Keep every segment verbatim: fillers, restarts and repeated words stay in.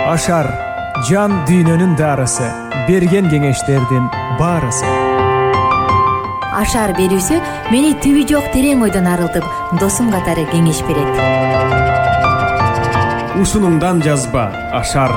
Ашар жан дүйнөнүн дарысы, берген кеңештердин баарысы. Ашар берүүсү мени түбү жок терең ойдон арылтып, досум катары кеңеш берет. Ушунуңдан жазба Ашар.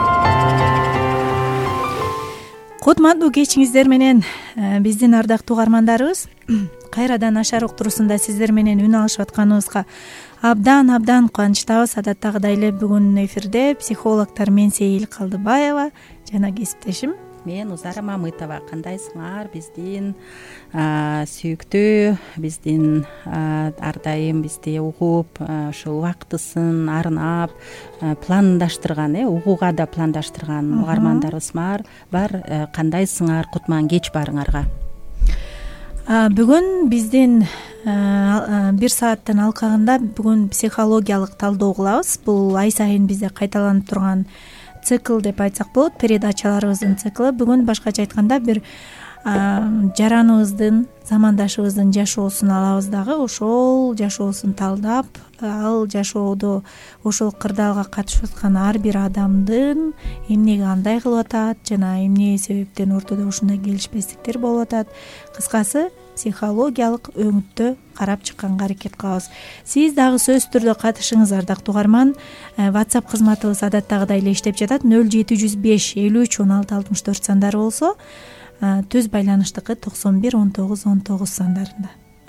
Кутмандуу кечиңиздер менен биздин ардактуу угармандарыбыз. Кайрадан Ашар уктуруусунда сиздер менен үн алышып атканыбызга абдан абдан кубанычтабыз. Адаттагыдай эле бүгүн эфирде психологтор мен Сейил Калдыбаева жана кесиптешим мен Узара Мамытова. Кандайсыңар биздин сүйүктүү, биздин ар дайым бизди угуп, ушул убактысын арнап пландаштырган, э угууга да пландаштырган угармандарыбыз бар. Кандайсыңар? Кутман кеч барыңарга. Бүгүн биздин бир сааттын алкагында бүгүн психологиялык талдоо кылабыз. Бул ай сайын бизде кайталанып турган цикл деп айтсак болот, передачаларыбыздын циклы. Бүгүн башкача айтканда бир жараныбыздын, замандашыбыздын жашоосун алабыз дагы, ошол жашоосун талдап, ал жашоодо ошол кырдаалга катышып аткан ар бир адамдын эмнеге андай кылып атат жана эмне себептен ортодо ушундай келишпестиктер болуп атат. Кыскасы психологиялык өңүттө карап чыкканга аракет кылабыз. Сиз дагы сөзсүз түрдө катышыңыз, ардактуу угарман. WhatsApp кызматыбыз адаттагыдай эле иштеп жатат. нөл жети жүз беш элүү үч он алты алтымыш төрт сандары болсо, түз байланыштыкы токсон бир он тогуз он тогуз сандарында.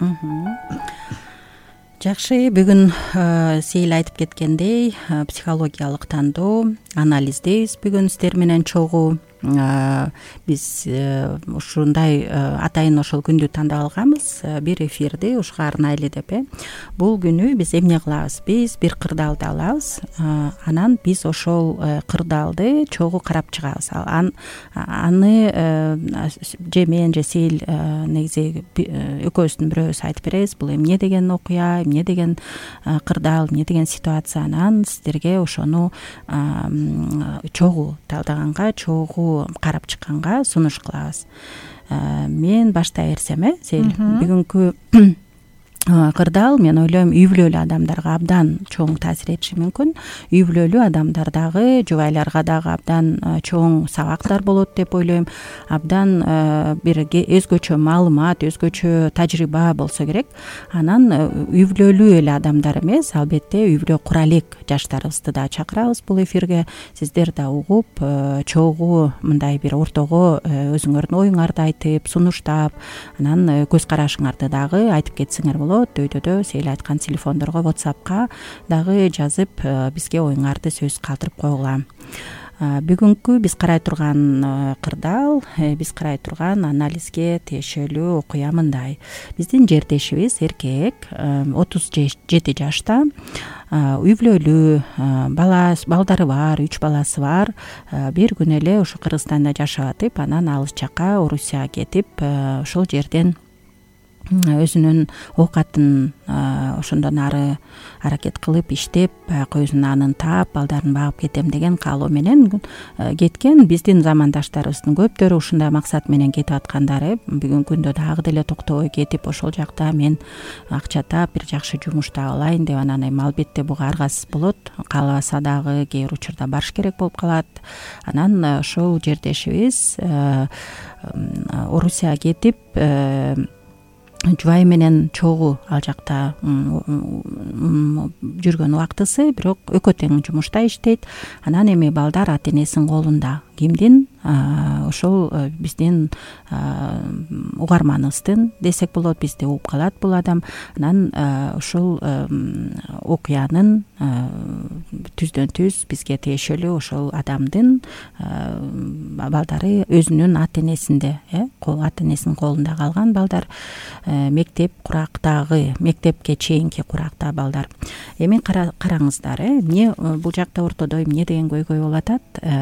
Жакшы, бүгүн Сейил айтып кеткендей, психологиялык тандоо, анализдейбиз бүгүн сиздер менен чогуу. Биз ушундай атайын ошол күндү тандап алганбыз, бир эфирди ушуга арнайлы деп. э Бул күнү биз эмне кылабыз? Биз бир кырдаалды алабыз, анан биз ошол кырдаалды чогуу карап чыгабыз. Аны же мен же Сейил негизи экөөбүздүн бирөөбүз айтып беребиз. Бул эмне деген окуя, эмне деген кырдаал, эмне деген ситуация. Анан сиздерге ошону чогуу талдаганга, чогуу карап чыкканга сунуш кылабыз. Мен баштай берсем, э Сейил, бүгүнкү кырдаал мен ойлойм үй бүлөлүү адамдарга абдан чоң таасир этиши мүмкүн. Үй бүлөлүү адамдардагы, жубайларга дагы абдан чоң сабактар болот деп ойлойм. Абдан бир өзгөчө маалымат, өзгөчө тажрыйба болсо керек. Анан үй бүлөлүү эле адамдар эмес, албетте үй бүлө кура элек жаштарыбызды да чакырабыз бул эфирге. Сиздер да угуп, чогуу мындай бир ортого өзүңөрдүн оюңарды айтып, сунуштап, анан көз карашыңарды дагы айтып кетсеңер болот. Өйдөдө Сейил айткан телефондорго, WhatsAppка дагы жазып, бизге оюңарды сөз калтырып койгула. Бүгүнкү биз карай турган кырдаал, биз карай турган анализге тиешелүү окуя мындай. Биздин жердешибиз эркек, отуз жети жашта, үй бүлөлүү, бала балдары бар, үч баласы бар. Бир күн эле ушу Кыргызстанда жашап атып, анан алыс жакка Орусияга кетип, ошол жерден өзүнүн оокатын ошондон ары аракет кылып иштеп, баягы өзүнүн анын таап, балдарын багып кетем деген каалоо менен кеткен. Биздин замандаштарыбыздын көптөрү ушундай максат менен кетип аткандар. Бүгүнкү күндө дагы деле токтобой кетип, ошол жакта мен акча таап, бир жакшы жумуш таап алайын деп, анан эми албетте буга аргасыз болот. Каалабаса дагы кээ бир учурда барыш керек болуп калат. Анан ошол жердешибиз Орусияга кетип, жубайы менен чогуу ал жакта жүргөн убактысы, бирок экөө тең жумушта иштейт. Анан эми балдар ата энесинин колунда. Кимдин? Ошол биздин угарманыбыздын десек болот, бизди угуп калат бул адам. Анан ошол окуянын түздөн түз бизге тиешелүү ошол адамдын балдары өзүнүн ата энесинде, э ата энесинин колунда калган балдар, мектеп курактагы, мектепке чейинки куракта балдар. Эми караңыздар, э эмне бул жакта ортодо эмне деген көйгөй болуп атат?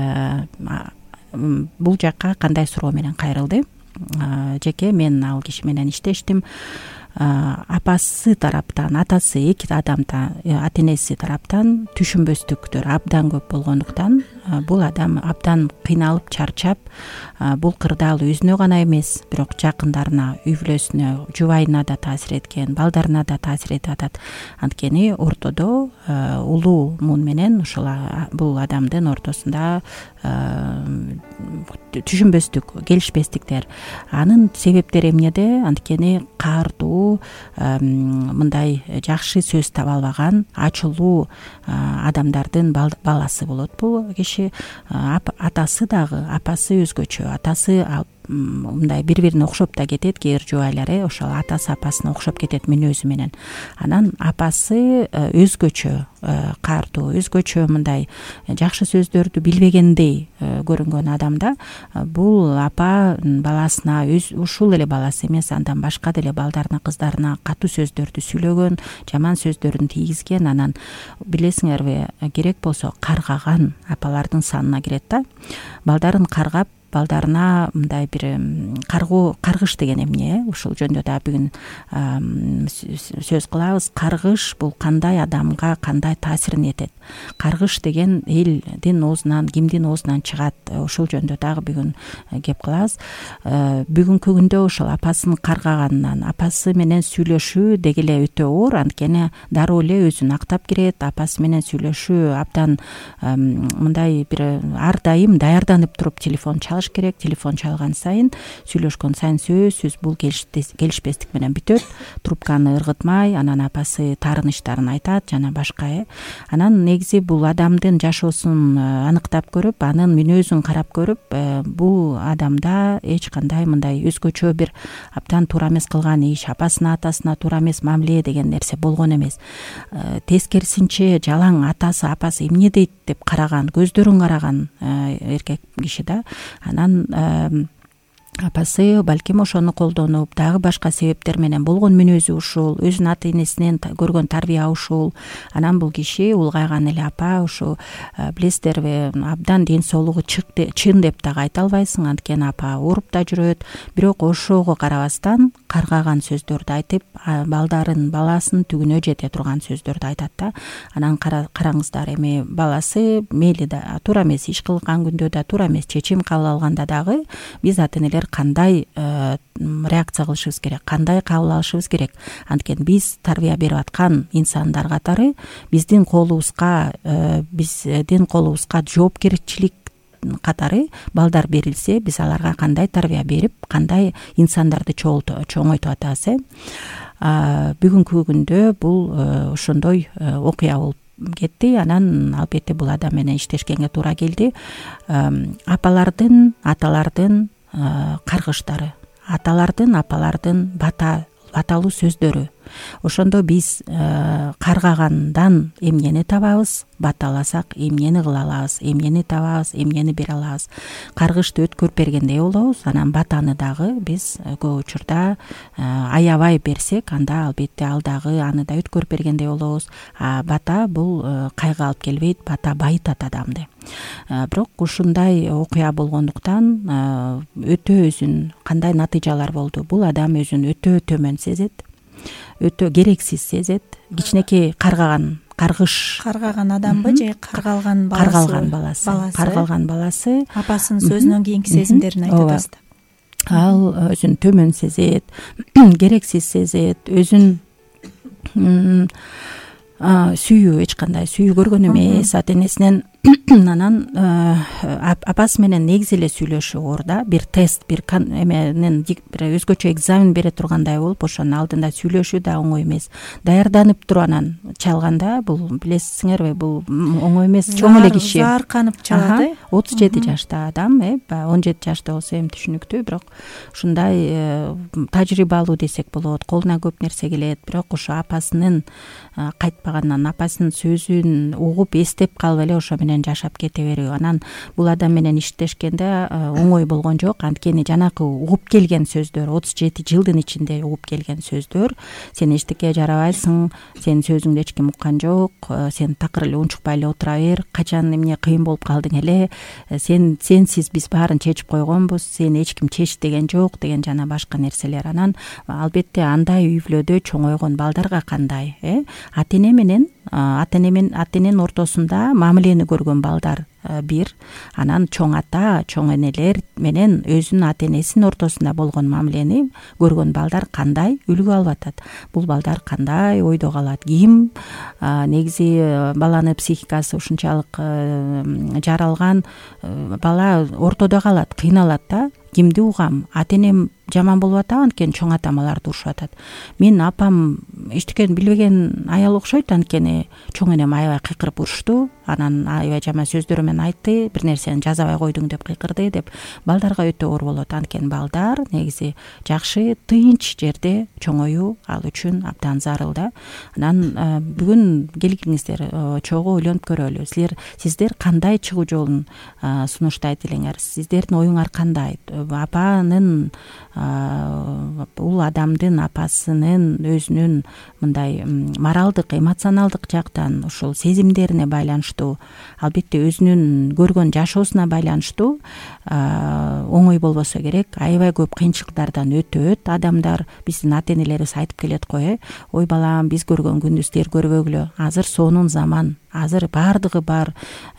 Бул жакка кандай суроо менен кайрылды? Жеке мен ал киши менен иштештим. Апасы тараптан, атасы эки адамда, ата энеси тараптан түшүнбөстүктөр абдан көп болгондуктан бул адам абдан кыйналып чарчап бул кырдаал өзүнө гана эмес бирок жакындарына, үй бүлөсүнө, жубайына да таасир эткен, балдарына да таасир этип атат. Анткени ортодо улуу мун менен ушул бул адамдын ортосунда түшүнбөстүк, келишпестиктер. Анын себептери эмнеде? Анткени каардуу, мындай жакшы сөз таба албаган, ачуулуу адамдардын баласы болот бул киши. Атасы дагы, апасы өзгөчө. Атасы мындай бири-бирине окшоп да кетет, кээ бир жубайлар э ошол атасы апасына окшоп кетет мүнөзү менен. Анан апасы өзгөчө каардуу, өзгөчө мындай жакшы сөздөрдү билбегендей көрүнгөн адамда бул апа баласына ушул эле баласы эмес, андан башка деле балдарына, кыздарына катуу сөздөрдү сүйлөгөн, жаман сөздөрүн тийгизген. Анан билесиңерби, керек болсо каргаган апалардын санына кирет да. Балдарын каргап, балдарына мындай бир каргоо, каргыш деген эмне? Ушул жөнүндө да бүгүн сөз кылабыз. Каргыш бул кандай адамга кандай таасирин этет? Каргыш деген элдин оозунан, кимдин оозунан чыгат? Ушул жөнүндө дагы бүгүн кеп кылабыз. Бүгүнкү күндө ошол апасын каргаганынан, апасы менен сүйлөшүү деги эле өтө оор. Анткени дароо эле өзүн актап кирет. Апасы менен сүйлөшүү абдан мындай бир ар дайым даярданып туруп телефон чалыш керек. Телефон чалган сайын, сүйлөшкөн сайын сөзсүз бул келишпестик менен бүтөт. Трубканы ыргытмай, анан апасы таарыныштарын айтат жана башка э. Анан негизи бул адамдын жашоосун аныктап көрүп, анын мүнөзүн карап көрүп, бул адамда эч кандай мындай өзгөчө бир абдан туура эмес кылган иш, апасына, атасына туура эмес мамиле деген нерсе болгон эмес. Тескерисинче жалаң атасы, апасы эмне дейт деп караган, көздөрүн караган эркек киши да. Анан апасы балким ошону колдонуп, дагы башка себептер менен болгон мүнөзү ушул, өзүнүн ата-энесинен көргөн тарбия ушул. Анан бул киши улгайган эле апа, ушу билесиздерби, абдан ден соолугу чын деп дагы айта албайсың, анткени апа ооруп да жүрөт. Бирок ошого карабастан каргаган сөздөрдү айтып, балдарын, баласын түгүнө жете турган сөздөрдү айтат да. Анан караңыздар, эми баласы мейли да туура эмес иш кылган күндө да, туура эмес чечим кабыл алганда дагы биз ата-энелер кандай реакция кылышыбыз керек, кандай кабыл алышыбыз керек? Анткени биз тарбия берип аткан инсандар катары биздин колубузга, биздин колубузга жоопкерчилик катары балдар берилсе, биз аларга кандай тарбия берип, кандай инсандарды чоңойтуп атабыз э? Бүгүнкү күндө бул ошондой окуя болуп кетти. Анан албетте бул адам менен иштешкенге туура келди. Апалардын, аталардын каргыштары, аталардын, апалардын бата баталуу сөздөрү. Ошондо биз каргагандан эмнени табабыз, баталасак эмнени кыла алабыз, эмнени табабыз, эмнени бере алабыз. Каргышты өткөрүп бергендей болобуз. Анан батаны дагы биз көп учурда аябай берсек, анда албетте ал дагы аны да өткөрүп бергендей болобуз. А бата бул кайгы алып келбейт, бата байытат адамды. Бирок ушундай окуя болгондуктан өтө өзүн кандай натыйжалар болду? Бул адам өзүн өтө төмөн сезет, өтө керексиз сезет. Кичинекей каргаган, каргыш каргаган адамбы же каргалган баласы? Каргалган баласы. Каргалган баласы. Апасынын сөзүнөн кийинки сезимдерин айтып атасызды. Ал өзүн төмөн сезет, керексиз сезет, өзүн сүйүү, эч кандай сүйүү көргөн эмес ата-энесинен. Анан апасы менен негизи эле сүйлөшүү оор да. Бир тест, бир эменен бир өзгөчө экзамен бере тургандай болуп, ошонун алдында сүйлөшүү да оңой эмес. Даярданып туруп анан чалганда, бул билесиңерби, бул оңой эмес. Чоң эле киши. Заарканып чалат э. отуз жети жашта адам, э, он жети жашта болсо эми түшүнүктүү, бирок ушундай тажрыйбалуу десек болот. Колуна көп нерсе келет, бирок ошо апасынын кайтпаганынан, апасынын сөзүн угуп, эстеп калып эле ошо менен жашап кете берүү. Анан бул адам менен иштешкенде оңой болгон жок. Анткени жанакы угуп келген сөздөр, отуз жети жылдын ичинде угуп келген сөздөр, сен эчтеке жарабайсың, сенин сөзүңдү эч ким уккан жок, сен такыр эле унчукпай эле отура бер, качан эмне кыйын болуп калдың эле, сен сенсиз биз баарын чечип койгонбуз, сени эч ким чеч деген жок деген жана башка нерселер. Анан албетте андай үй бүлөдө чоңойгон балдарга кандай, э ата-эне менен ата-эне менен ата-эненин ортосунда мамилени көргөн балдар бир. Анан чоң ата, чоң энелер менен өзүнүн ата энесинин ортосунда болгон мамилени көргөн балдар кандай үлгү алып атат, бул балдар кандай ойдо калат, ким негизи баланын психикасы ушунчалык жаралган бала ортодо калат, кыйналат да. Кимди угам, ата энем жаман болуп атабы, анткени чоң атам аларды урушуп атат. Мен апам эчтекени билбеген аял окшойт, анткени чоң энем аябай кыйкырып урушту, анан аябай жаман сөздөр менен айтты, бир нерсени жазабай койдуң деп кыйкырды деп балдарга өтө оор болот. Анткени балдар негизи жакшы, тынч жерде чоңоюу ал үчүн абдан зарыл да. Анан бүгүн келиңиздер чогуу ойлонуп көрөлү. Силер сиздер кандай чыгуу жолун сунуштайт элеңер? Сиздердин оюңар кандай? Апанын, бул адамдын апасынын өзүнүн мындай моралдык, эмоционалдык жактан ушул сезимдерине байланыштуу, албетте өзүнүн көргөн жашоосуна байланыштуу оңой болбосо керек, аябай көп кыйынчылыктардан өтөт адамдар. Биздин ата энелерибиз айтып келет го, э ой балам, биз көргөн күндү силер көрбөгүлө, азыр сонун заман, азыр баардыгы бар,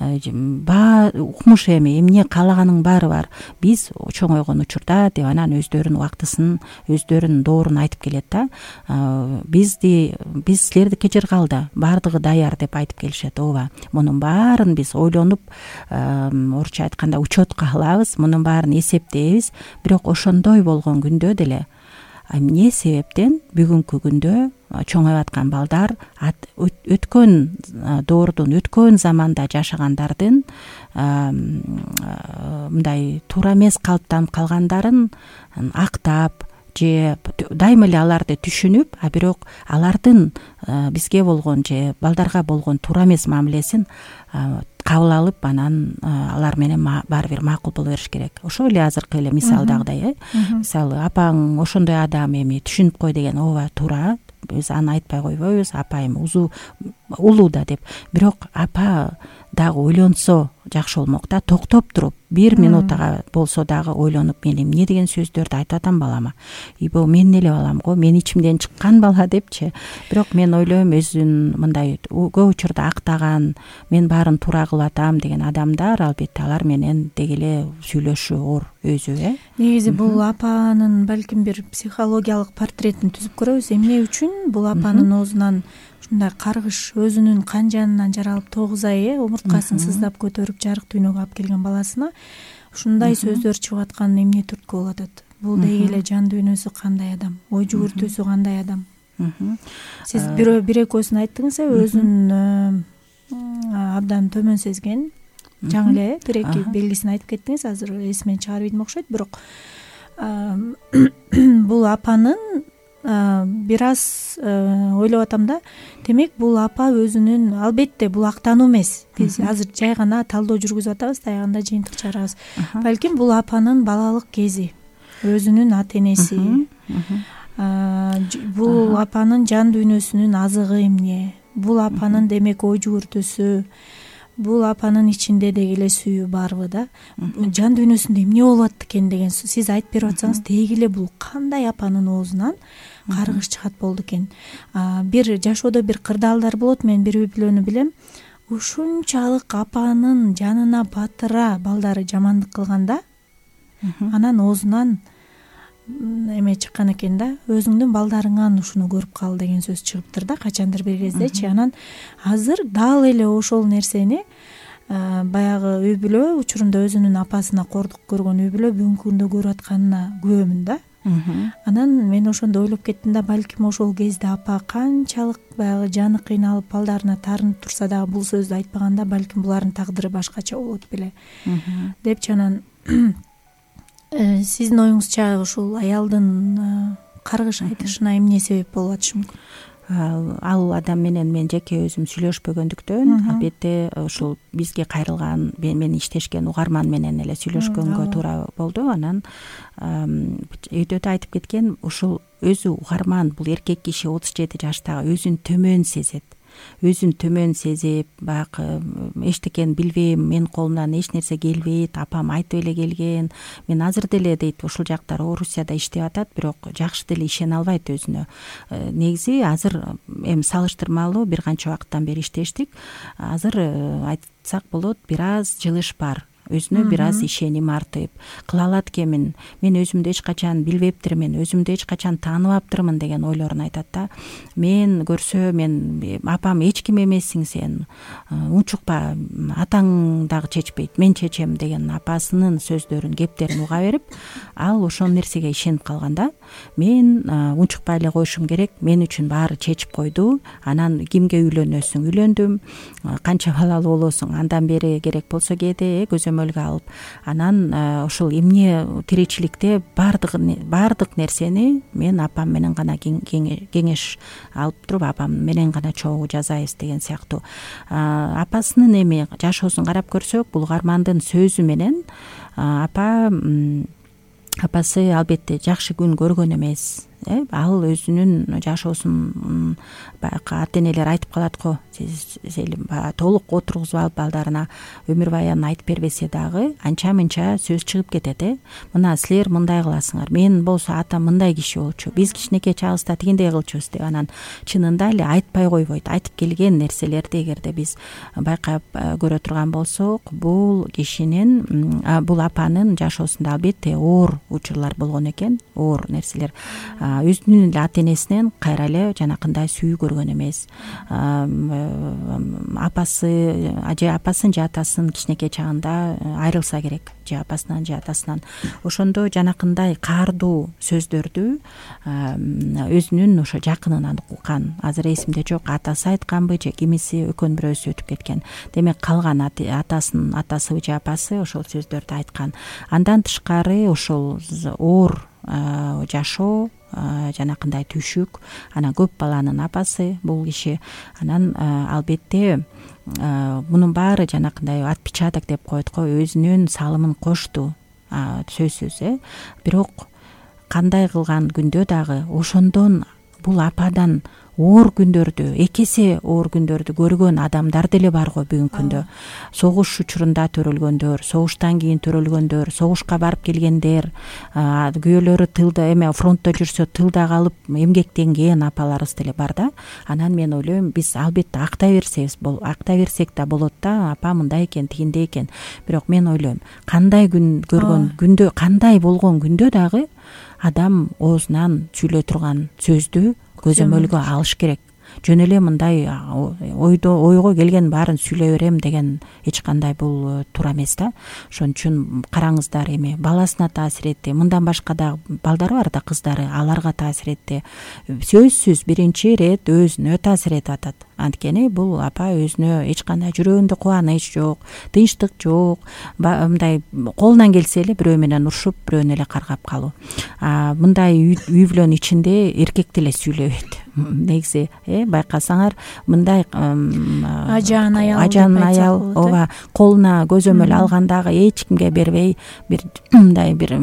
укмуш эми эмне каалаганың баары бар, биз чоңойгон учурда деп анан өздөрүнүн убактысын, өздөрүнүн доорун айтып келет да. Бизди биз силерди кечир калды, баардыгы даяр деп айтып келишет. Ооба, мунун баарын биз ойлонуп, орусча айтканда учетко алабыз, мунун баарын эсептейбиз. Бирок ошондой болгон күндө деле эмне себептен бүгүнкү күндө чоңоюп аткан балдар өткөн доордун, өткөн заманда жашагандардын мындай туура эмес калыптанып калгандарын актап же дайыма эле аларды түшүнүп, а бирок алардын бизге болгон же балдарга болгон туура эмес мамилесин кабыл алып, анан алар менен баары бир макул боло бериш керек. Ошол эле азыркы эле мисалдагыдай, э мисалы апаң ошондой адам, эми түшүнүп кой деген, ооба туура, биз аны айтпай койбойбуз, апа эми узу улуу да деп. Бирок апа дагы ойлонсо жакшы болмок да, токтоп туруп бир минутага болсо дагы ойлонуп, мен эмне деген сөздөрдү айтып атам балама, ибо менин эле балам го, менин ичимден чыккан бала депчи. Бирок мен ойлойм, өзүн мындай көп учурда актаган, мен баарын туура кылып атам деген адамдар, албетте алар менен деги эле сүйлөшүү оор өзү, э негизи бул апанын балким бир психологиялык портретін түзүп көрөбүз. Эмне үчүн бул апанын оозунан ушундай каргыш, өзүнүн кан жанынан жаралып тогуз ай э омурткасын сыздап көтөрүп жарык дүйнөгө алып келген баласына ушундай сөздөр чыгып атканы эмне түрткү болуп атат? Бул деги эле жан дүйнөсү кандай адам, ой жүгүртүүсү кандай адам? Сиз бир бир экөөсүн айттыңыз, э өзүн абдан төмөн сезген, жаңы эле бир эки белгисин айтып кеттиңиз, азыр эсимден чыгара ийдим окшойт. Бирок бул апанын бир аз ойлоп атам да, демек бул апа өзүнүн, албетте бул актануу эмес, биз азыр жай гана талдоо жүргүзүп атабыз, таягында жыйынтык чыгарабыз. Балким бул апанын балалык кези, өзүнүн ата энеси, бул апанын жан дүйнөсүнүн азыгы эмне, бул апанын демек ой жүгүртүүсү, бул апанын ичинде деги эле сүйүү барбы да, жан дүйнөсүндө эмне болуп атты экен деген сиз айтып берип атсаңыз, деги эле бул кандай апанын оозунан каргыш чыгат болду экен. Бир жашоодо бир кырдаалдар болот, мен бир үй-бүлөнү билем, ушунчалык апанын жанына батыра балдары жамандык кылганда, анан оозунан эме чыккан экен да, өзүңдүн балдарыңан ушуну көрүп кал деген сөз чыгыптыр да качандыр бир кездечи. Анан азыр дал эле ошол нерсени баягы үй бүлө учурунда өзүнүн апасына кордук көргөн үй бүлө бүгүнкү күндө көрүп атканына күбөмүн да. Анан мен ошондо ойлоп кеттим да, балким ошол кезде апа канчалык баягы жаны кыйналып балдарына таарынып турса дагы бул сөздү айтпаганда, балким булардын тагдыры башкача болот беле депчи. Анан сиздин оюңузча ушул аялдын каргыш айтышына эмне себеп болуп атышы мүмкүн? Ал адам менен мен жеке өзүм сүйлөшпөгөндүктөн, албетте ушул бизге кайрылган, мен иштешкен угарман менен эле сүйлөшкөнгө туура болду. Анан өйдө да айтып кеткен, ушул өзү угарман, бул эркек киши отуз жети жаштагы өзүн төмөн сезет. өзүн төмөн сезип, баягы эчтекени билбейм, менин колумдан эч нерсе келбейт, апам айтып эле келген, мен азыр деле дейт ушул жактары Орусияда иштеп атат, бирок жакшы деле ишене албайт өзүнө. Негизи азыр эми салыштырмалуу бир канча убакыттан бери иштештик. Азыр айтсак болот, бир аз жылыш бар. Өзүнө бир аз ишеним артып, кыла алат экенмин, мен өзүмдү эч качан билбептирмин, өзүмдү эч качан тааныбаптырмын деген ойлорун айтат да. Мен көрсө, мен апам эч ким эмессиң сен, унчукпа, атаң дагы чечпейт, мен чечем деген апасынын сөздөрүн, кептерин уга берип, ал ошол нерсеге ишенип калган да. Мен унчукпай эле коюшум керек, мен үчүн баары чечип койду, анан кимге үйлөнөсүң, үйлөндүм, канча балалуу болосуң, андан бери керек болсо кээде көзөмөлгө алып, анан ошол эмне тиричиликте баардык баардык нерсени мен апам менен гана кеңеш алып туруп, апам менен гана чогуу жасайбыз деген сыяктуу. Апасынын эми жашоосун карап көрсөк, бул угармандын сөзү менен апа апасы албетте жакшы күн көргөн эмес. Ал өзүнүн жашоосун баягы ата энелер айтып калат го, сиз толук отургузуп алып балдарына өмүр баянын айтып бербесе дагы анча мынча сөз чыгып кетет. Э мына силер мындай кыласыңар, мен болсо атам мындай киши болчу, биз кичинекей чагыбызда тигиндей кылчубуз деп, анан чынында эле айтпай койбойт. Айтып келген нерселерди эгерде биз байкап көрө турган болсок, бул кишинин, бул апанын жашоосунда албетте оор учурлар болгон экен, оор нерселер. Өзүнүн эле ата энесинен кайра эле жанакындай сүйүү көргөн эмес. Апасы же апасын же атасын кичинекей чагында айрылса керек, же апасынан же атасынан. Ошондо жанакындай каардуу сөздөрдү өзүнүн ошо жакынынан уккан. Азыр эсимде жок, атасы айтканбы же кимиси, экөөнүн бирөөсү өтүп кеткен. Демек калган атасынын атасы же апасы ошол сөздөрдү айткан. Андан тышкары ошол оор жашоо, жанакындай түйшүк, анан көп баланын апасы бул киши. Анан албетте мунун баары жанакындай отпечаток деп коет го, өзүнүн салымын кошту, сөзсүз. Э бирок кандай кылган күндө дагы ошондон бул ападан оор күндөрдү, эки эсе оор күндөрдү көргөн адамдар деле бар го бүгүнкү күндө. Согуш учурунда төрөлгөндөр, согуштан кийин төрөлгөндөр, согушка барып келгендер, күйөөлөрү тылда, эме фронтто жүрсө тылда калып эмгектенген апаларыбыз деле бар да. Анан мен ойлойм, биз албетте актай берсек, актай берсек да болот да, апа мындай экен, тигиндей экен. Бирок мен ойлойм, кандай күн көргөн күндө, кандай болгон күндө дагы адам оозунан сүйлөй турган сөздү көзөмөлгө алыш керек. Жөн эле мындай ойдо ойго келген баарын сүйлөй берем деген эч кандай бул туура эмес да. Ошон үчүн караңыздар, эми баласына таасир этти, мындан башка да балдары бар да, кыздары, аларга таасир этти. Сөзсүз биринчи ирет өзүнө таасир этип атат. Анткени бул апа өзүнө эч кандай жүрөгүндө кубаныч жок, тынчтык жок, мындай колунан келсе эле бирөө менен урушуп, бирөөнү эле каргап калуу. Мындай үй бүлөнүн ичинде эркек деле сүйлөбөйт. Негизи, э байкасаңар, мындай ажан аял, ажан аял, ооба, колуна көзөмөл алгандагы эч кимге бербей, бир мындай бир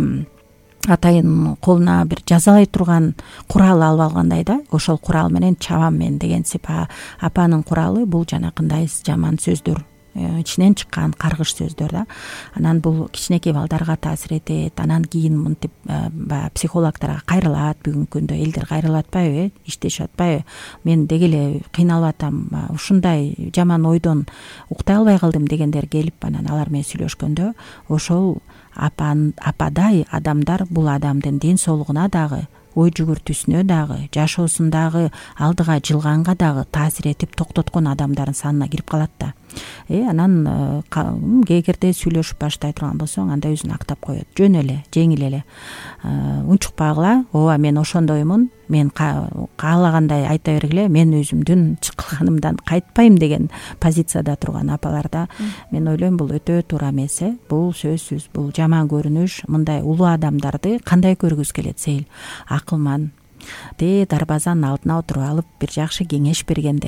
атайын колуна бир жазалай турган курал алып алгандай да, ошол курал менен чабам мен дегенсип. Апанын куралы бул жанакындай жаман сөздөр, ичинен чыккан каргыш сөздөр да. Анан бул кичинекей балдарга таасир этет. Анан кийин мынтип баягы психологторго кайрылат, бүгүнкү күндө элдер кайрылып атпайбы, э иштешип атпайбы? Мен деги эле кыйналып атам, ушундай жаман ойдон уктай албай калдым дегендер келип, анан алар менен сүйлөшкөндө, ошол апан ападай адамдар бул адамдын ден соолугуна дагы, ой жүгүртүүсүнө дагы, жашоосундагы алдыга жылганга дагы таасир этип токтоткон адамдардын санына кирип калат да. Э анан кээгерде сүйлөшүп баштай турган болсоң, анда өзүн актап коет. Жөн эле, жеңил эле. Унчукпагыла, ооба мен ошондоймун, мен каалагандай айта бергиле, мен өзүмдүн чыкканымдан кайтпайм деген позицияда турган апаларда мен ойлойм, бул өтө туура эмес. Э бул сөзсүз, бул жаман көрүнүш. Мындай улуу адамдарды кандай көргүбүз келет? Сейил акылман, де дарбазанын алдына отуруп алып бир жакшы кеңеш бергендер, э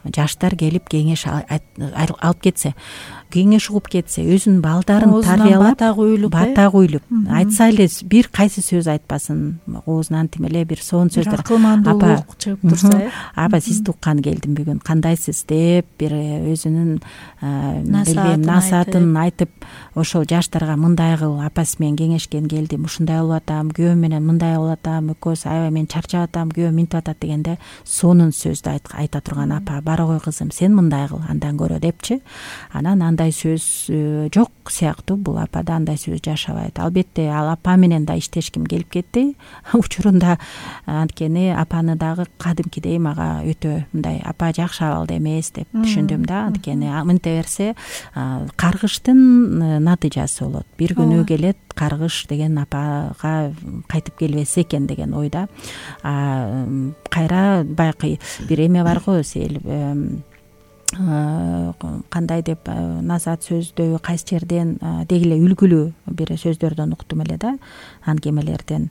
жаштар келип кеңеш алып кетсе, кеңеш угуп кетсе, өзүнүн балдарын оозунан тарбиялап, бата куюлуп бата куюлуп айтса эле бир кайсы сөз айтпасын, оозунан тим эле бир сонун сөздөр, акылмандуулук чыгып турса, э апа сизди укканы келдим бүгүн, кандайсыз деп бир өзүнүн билбейм насаатын айтып, ошол жаштарга мындай кыл, апа сиз менен кеңешкен келдим, ушундай болуп атам, күйөөм менен мындай болуп атам, экөөбүз аябай мен чарчап атам, күйөөм минтип атат дегенде сонун сөздү айта турган, апа бара кой кызым, сен мындай кыл андан көрө депчи. Анан андай сөз жок сыяктуу, бул апада андай сөз жашабайт. Албетте ал апа менен да иштешким келип кетти учурунда, анткени апаны дагы кадимкидей мага өтө мындай апа жакшы абалда эмес деп түшүндүм да, анткени мынте берсе каргыштын натыйжасы болот. Бир күнү келет каргыш деген апага кайтып келбесе экен деген ойда. Кайра баягы бир эме бар го, кандай деп назат сөздөбү кайсы жерден деги эле үлгүлүү бир сөздөрдөн уктум эле да, ангемелерден.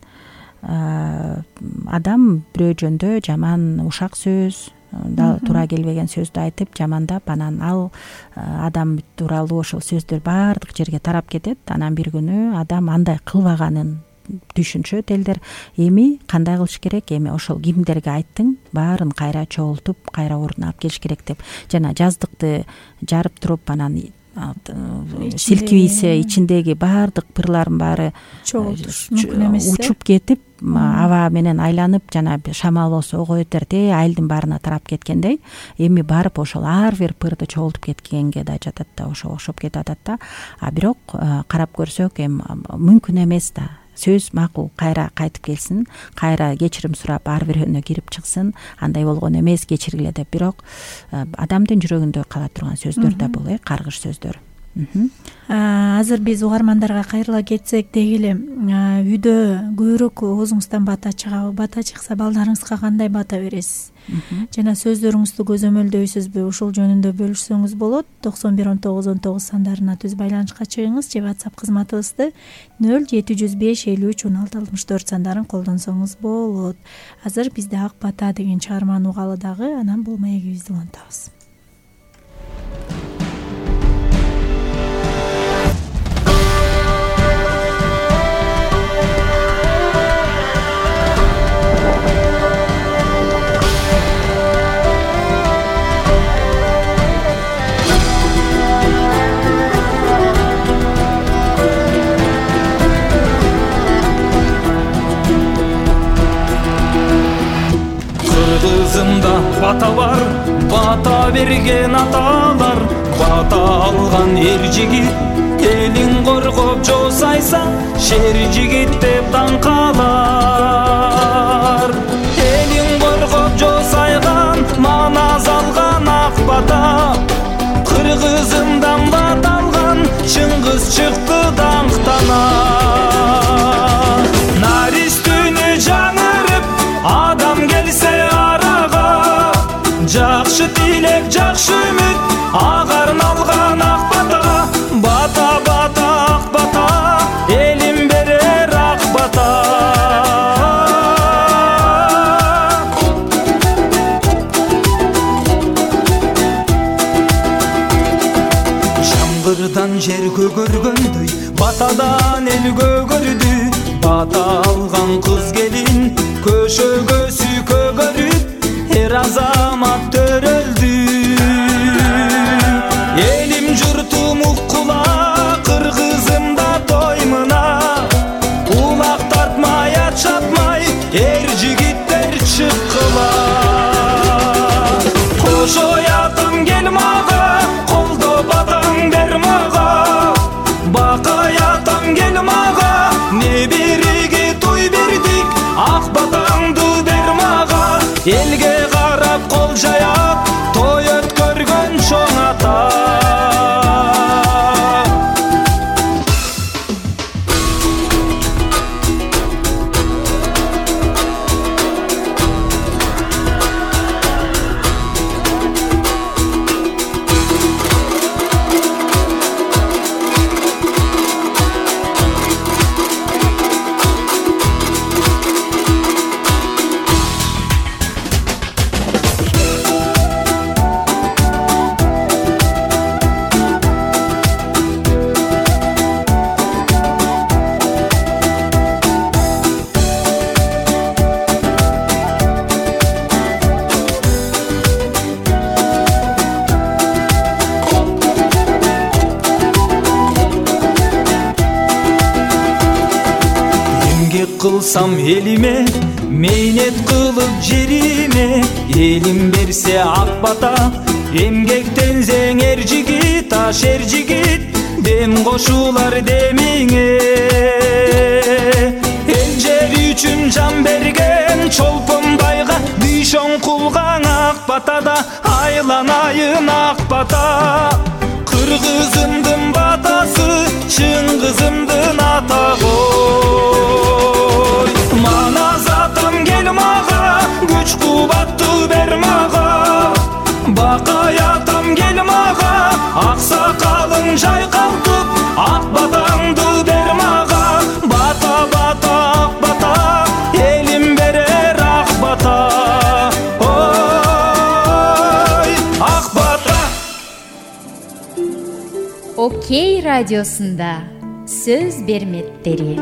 Адам бирөө жөндө жаман ушак сөз, туура келбеген сөздү айтып жамандап, анан ал адам тууралуу ошол сөздөр баардык жерге тарап кетет. Анан бир күнү адам андай кылбаганын түшүнчүөт элдер. Эми кандай кылыш керек, эми ошол кимдерге айттың баарын кайра чогултуп, кайра ордуна алып келиш керек деп. Жана жаздыкты жарып туруп, анан силкибийсе ичиндеги баардык пырлардын баары чогултуш мүмкүн эмес, учуп кетип, аба менен айланып, жана шамал болсо ого өтөртө айылдын баарына тарап кеткендей, эми барып ошол ар бир пырды чогултуп кеткенге да жатат да, ошого окшоп кетип атат да. А бирок карап көрсөк эми мүмкүн эмес да. Сөз макул кайра кайтып келсин, кайра кечирим сурап ар бирөөнө кирип чыксын, андай болгон эмес, кечиргиле деп. Бирок адамдын жүрөгүндө кала турган сөздөр да бул, э, каргыш сөздөр. Азыр биз угармандарга кайрыла кетсек, деги эле үйдө көбүрөөк оозуңуздан бата чыгабы? Бата чыкса балдарыңызга кандай бата бересиз? Жана сөздөрүңүздү көзөмөлдөйсүзбү? Ушул жөнүндө бөлүшсөңүз болот. токсон бир он тогуз он тогуз сандарына түз байланышка чыгыңыз же WhatsApp кызматыбызды нөл жети жүз беш элүү үч он алты алтымыш төрт сандарын колдонсоңуз болот. Азыр бизде Ак бата деген чыгарманы угалы дагы, анан бул маегибизди улантабыз. Кыргызымда бата бар, бата берген аталар, бата алган эр жигит, элин коргоп жосайса, шер жигит деп даңкалар. Элин коргоп жосайган, маназ алган ак бата, кыргызымдан бата алган, Чыңгыз чыкты даңктана. Нар үстүнө жаңырып, адам келсе арага, жакшы тилек, жакшы үмүт, агарын алган ак бата. Бата бата ак бата, элим берер ак бата. Жамгырдан жер көгөргөндөй, батадан эл көгөрдү. Бата алган кыз келин, көшөгөсү көгөрүп, эр азамат төрөлдү. Элим журтум уккула, кыргызымда той мына, улак тартмай, ат чапмай, эр жигиттер чыккыла. Кош оятым кел мага, колдо батаң бер мага, бакаятам кел мага, не бириге той бердик, ак батаңды бер мага. Элге карап кол жаяп, той өткөргөн чоң ата. кылсам элиме, мээнет кылып жериме, элим берсе ак бата, эмгектенсең эр жигит, аш эр жигит, дем кошулар демиңе. Эл жер үчүн жан берген чолпон байга, дүйшөн кулгаң ак батада, айланайын ак бата. Кыргызымдын батасы, чыңгызымдын атагы. Манас атам кел мага, күч кубатты бер мага. Бакай атам кел мага, ак сакалың жайкалтып, ак батаңды бер мага. Бата бата ак бата, элим берер ак бата. Ой, ак бата. Окей радиосунда сөз берметтери.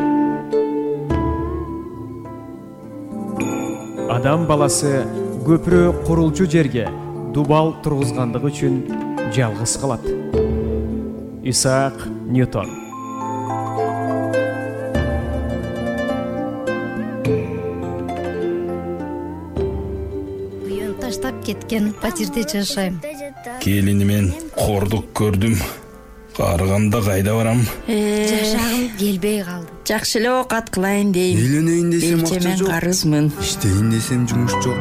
Адам баласы көпүрө курулчу жерге дубал тургузгандыгы үчүн жалгыз калат. Исаак Ньютон. Уюн таштап кеткен патирде жашайм. Келинимен кордук көрдүм. Карыганда кайда барам? Жашагым келбей калды. Жакшы эле оокат кылайын дейм. Үйлөнөйүн десем акча Мен жок. карызмын. Иштейин десем жумуш жок.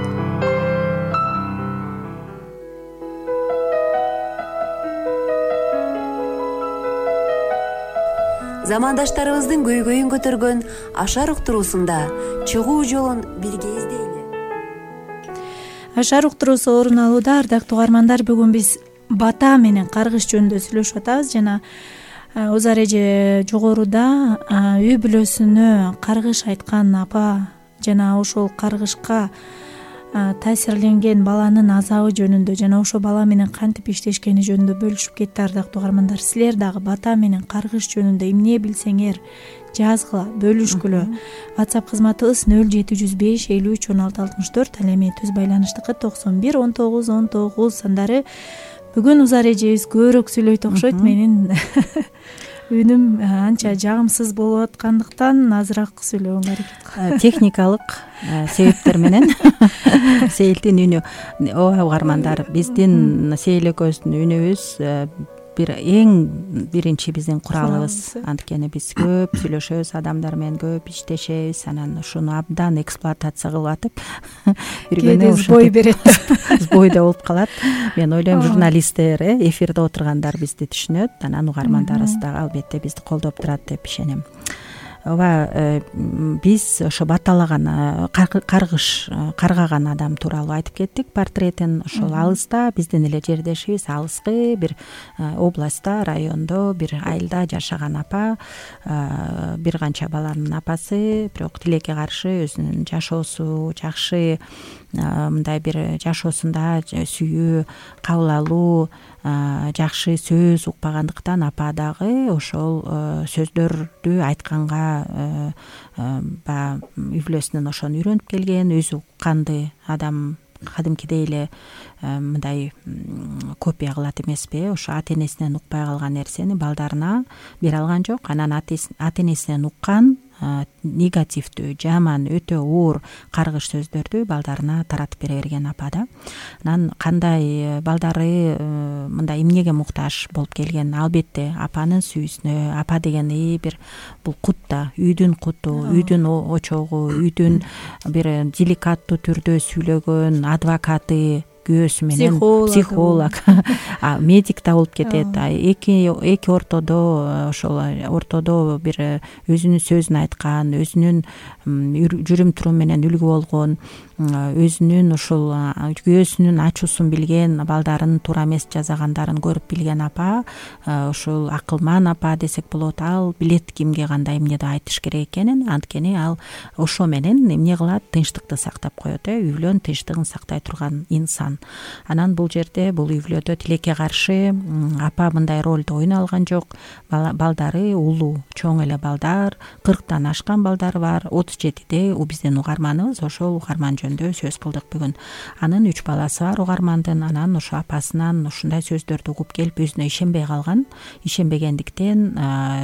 Замандаштарыбыздын көйгөйүн көтөргөн Ашар уктуруусунда чыгуу жолун бирге издейли. Ашар уктуруусу орун алууда. Ардактуу угармандар, бүгүн биз бата менен каргыш жөнүндө сүйлөшүп атабыз. Жана Узар эже жогоруда үй бүлөсүнө каргыш айткан апа жана ошол каргышка таасирленген баланын азабы жөнүндө жана ошол бала менен кантип иштешкени жөнүндө бөлүшүп кетти. Ардактуу угармандар, силер дагы бата менен каргыш жөнүндө эмне билсеңер жазгыла, бөлүшкүлө. WhatsApp кызматыбыз нөл жети жүз беш элүү үч он алты алтымыш төрт, ал эми түз байланыштыкы токсон бир он тогуз он тогуз сандары. Бүгүн Узар эжебиз көбүрөөк сүйлөйт окшойт. Менин үнүм анча жагымсыз болуп аткандыктан азыраак сүйлөгөнгө аракет кылам. Техникалык себептер менен Сейилдин үнү. Ооба угармандар, биздин Сейил экөөбүздүн үнүбүз бир эң биринчи биздин куралыбыз. Анткени биз көп сүйлөшөбүз, адамдар менен көп иштешебиз, анан ушуну абдан эксплуатация кылып атып бир күнү сбой берет. Сбойда болуп калат. Мен ойлойм, журналисттер эфирде отургандар бизди түшүнөт, анан угармандарыбыз дагы албетте бизди колдоп турат деп ишенем. Ооба, биз ошо баталаган каргыш каргаган адам тууралуу айтып кеттик. Портретин ошол алыста, биздин эле жердешибиз, алыскы бир областта, райондо бир айылда жашаган апа, бир канча баланын апасы, бирок тилекке каршы өзүнүн жашоосу жакшы, мындай бир жашоосунда сүйүү, кабыл алуу, жакшы сөз укпагандыктан апа дагы ошол сөздөрдү айтканга баягы үй бүлөсүнөн ошону үйрөнүп келген, өзү укканды адам кадимкидей эле мындай копия кылат эмеспи? Ошо ата энесинен укпай калган нерсени балдарына бере алган жок. Анан ата энесинен уккан негативдүү, жаман, өтө оор каргыш сөздөрдү балдарына таратып бере берген апа да. Анан кандай балдары мындай эмнеге муктаж болуп келген? Албетте апанын сүйүүсүнө. Апа дегени бир бул кут да, үйдүн куту, үйдүн очогу, үйдүн бир деликаттуу түрдө сүйлөгөн адвокаты, күйөөсү менен психолог, медик да болуп кетет. Эки эки ортодо ошол ортодо бир өзүнүн сөзүн айткан, өзүнүн жүрүм турум менен үлгү болгон, өзүнүн ушул күйөөсүнүн ачуусун билген, балдарын туура эмес жазагандарын көрүп билген апа, ушул акылман апа десек болот. Ал билет кимге кандай эмнеди айтыш керек экенин. Анткени ал ошо менен эмне кылат? Тынчтыкты сактап коет, э үй бүлөнүн тынчтыгын сактай турган инсан. Анан бул жерде, бул үй бүлөдө тилекке каршы апа мындай ролду ойной алган жок. Балдары улуу, чоң эле балдар, кырктан ашкан балдары бар. отуз жетиде у биздин угарманыбыз, ошол угарман жөнүндө жөнүндө сөз кылдык бүгүн. Анын үч баласы бар угармандын. Анан ошо апасынан ушундай сөздөрдү угуп келип өзүнө ишенбей калган. Ишенбегендиктен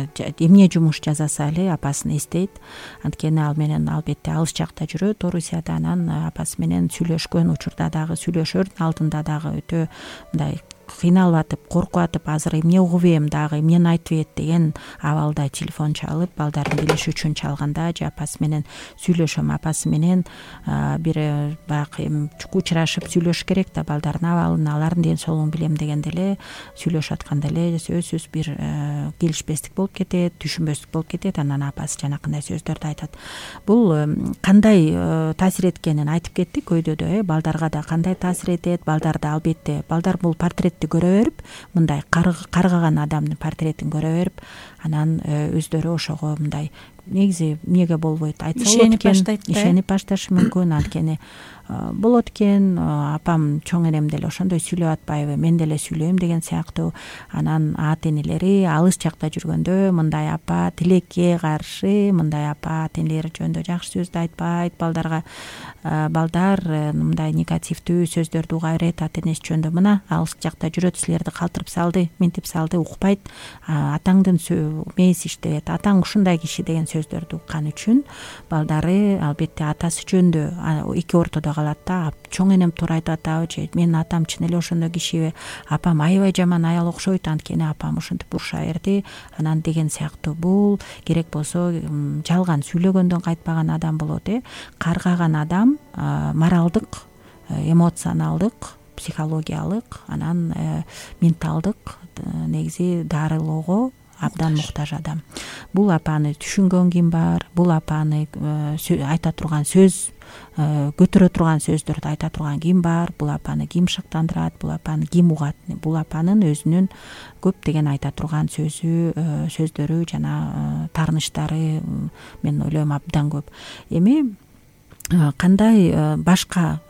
эмне жумуш жасаса эле апасын эстейт. Анткени ал менен албетте алыс жакта жүрөт, Орусияда. Анан апасы менен сүйлөшкөн учурда дагы, сүйлөшөрдүн алдында дагы өтө мындай кыйналып атып, коркуп атып, азыр эмне угуп эм, дагы эмнени айтып ийет деген абалда телефон чалып, балдарын билиши үчүн чалганда, же апасы менен сүйлөшөм, апасы менен бир баягы эми учурашып сүйлөшүш керек да, балдардын абалын, алардын ден соолугун билем дегенде эле сүйлөшүп атканда эле сөзсүз бир келишпестик болуп кетет, түшүнбөстүк болуп кетет. Анан апасы жанакындай сөздөрдү айтат. Бул кандай таасир эткенин айтып кеттик өйдөдө, э балдарга да кандай таасир этет, балдар да албетте, балдар бул портрет көрө берип, мындай каргаган адамдын портретин көрө берип, анан өздөрү ошого мындай негизи эмнеге болбойт айтса болот экен, ишенип баштайт, ишенип башташы мүмкүн. Анткени болот экен, апам чоң энем деле ошондой сүйлөп атпайбы, мен деле сүйлөйм деген сыяктуу. Анан ата энелери алыс жакта жүргөндө мындай апа тилекке каршы, мындай апа ата энелери жөнүндө жакшы сөздү айтпайт балдарга. Балдар мындай негативдүү сөздөрдү уга берет ата энеси жөнүндө. Мына алыс жакта жүрөт, силерди калтырып салды, минтип салды, укпайт, атаңдын мээси иштебейт, атаң ушундай киши деген сөздөрдү уккан үчүн балдары албетте атасы жөнүндө эки ортодо калат да. Чоң энем туура айтып атабы, же менин атам чын эле ошондой кишиби, апам аябай жаман аял окшойт, анткени апам ушинтип уруша берди, анан деген сыяктуу. Бул керек болсо жалган сүйлөгөндөн кайтпаган адам болот, э каргаган адам моралдык, эмоционалдык, психологиялык, анан менталдык негизи дарылоого абдан муктаж адам. Бул апаны түшүнгөн ким бар, бул апаны айта турган сөз, көтөрө турган сөздөрдү айта турган ким бар, бул апаны ким шыктандырат, бул апаны ким угат, бул апанын өзүнүн көптөгөн айта турган сөзү, сөздөрү жана таарыныштары мен ойлойм абдан көп. Эми кандай башка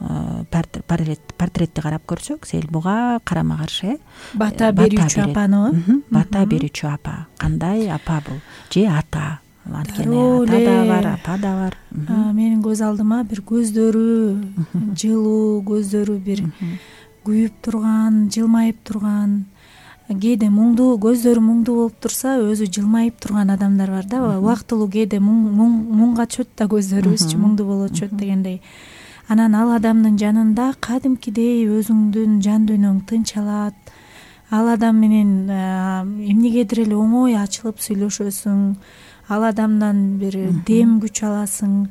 портретти карап көрсөк, Сейил буга карама каршы бата берүүчү апаныбы, бата берүүчү апа кандай апа бул, же ата? Анткени ата да бар, апа да бар. Менин көз алдыма бир көздөрү жылуу, көздөрү бир күйүп турган, жылмайып турган, кээде муңдуу, көздөрү муңдуу болуп турса, өзү жылмайып турган адамдар бар да. Убактылуу кээде муңга түшөт да, көздөрүбүзчү муңдуу болуп түшөт дегендей. Анан ал адамдын жанында кадимкидей өзүңдүн жан дүйнөң тынч алат. Ал адам менен эмнегедир эле оңой ачылып сүйлөшөсүң. Ал адамдан бир дем күч аласың.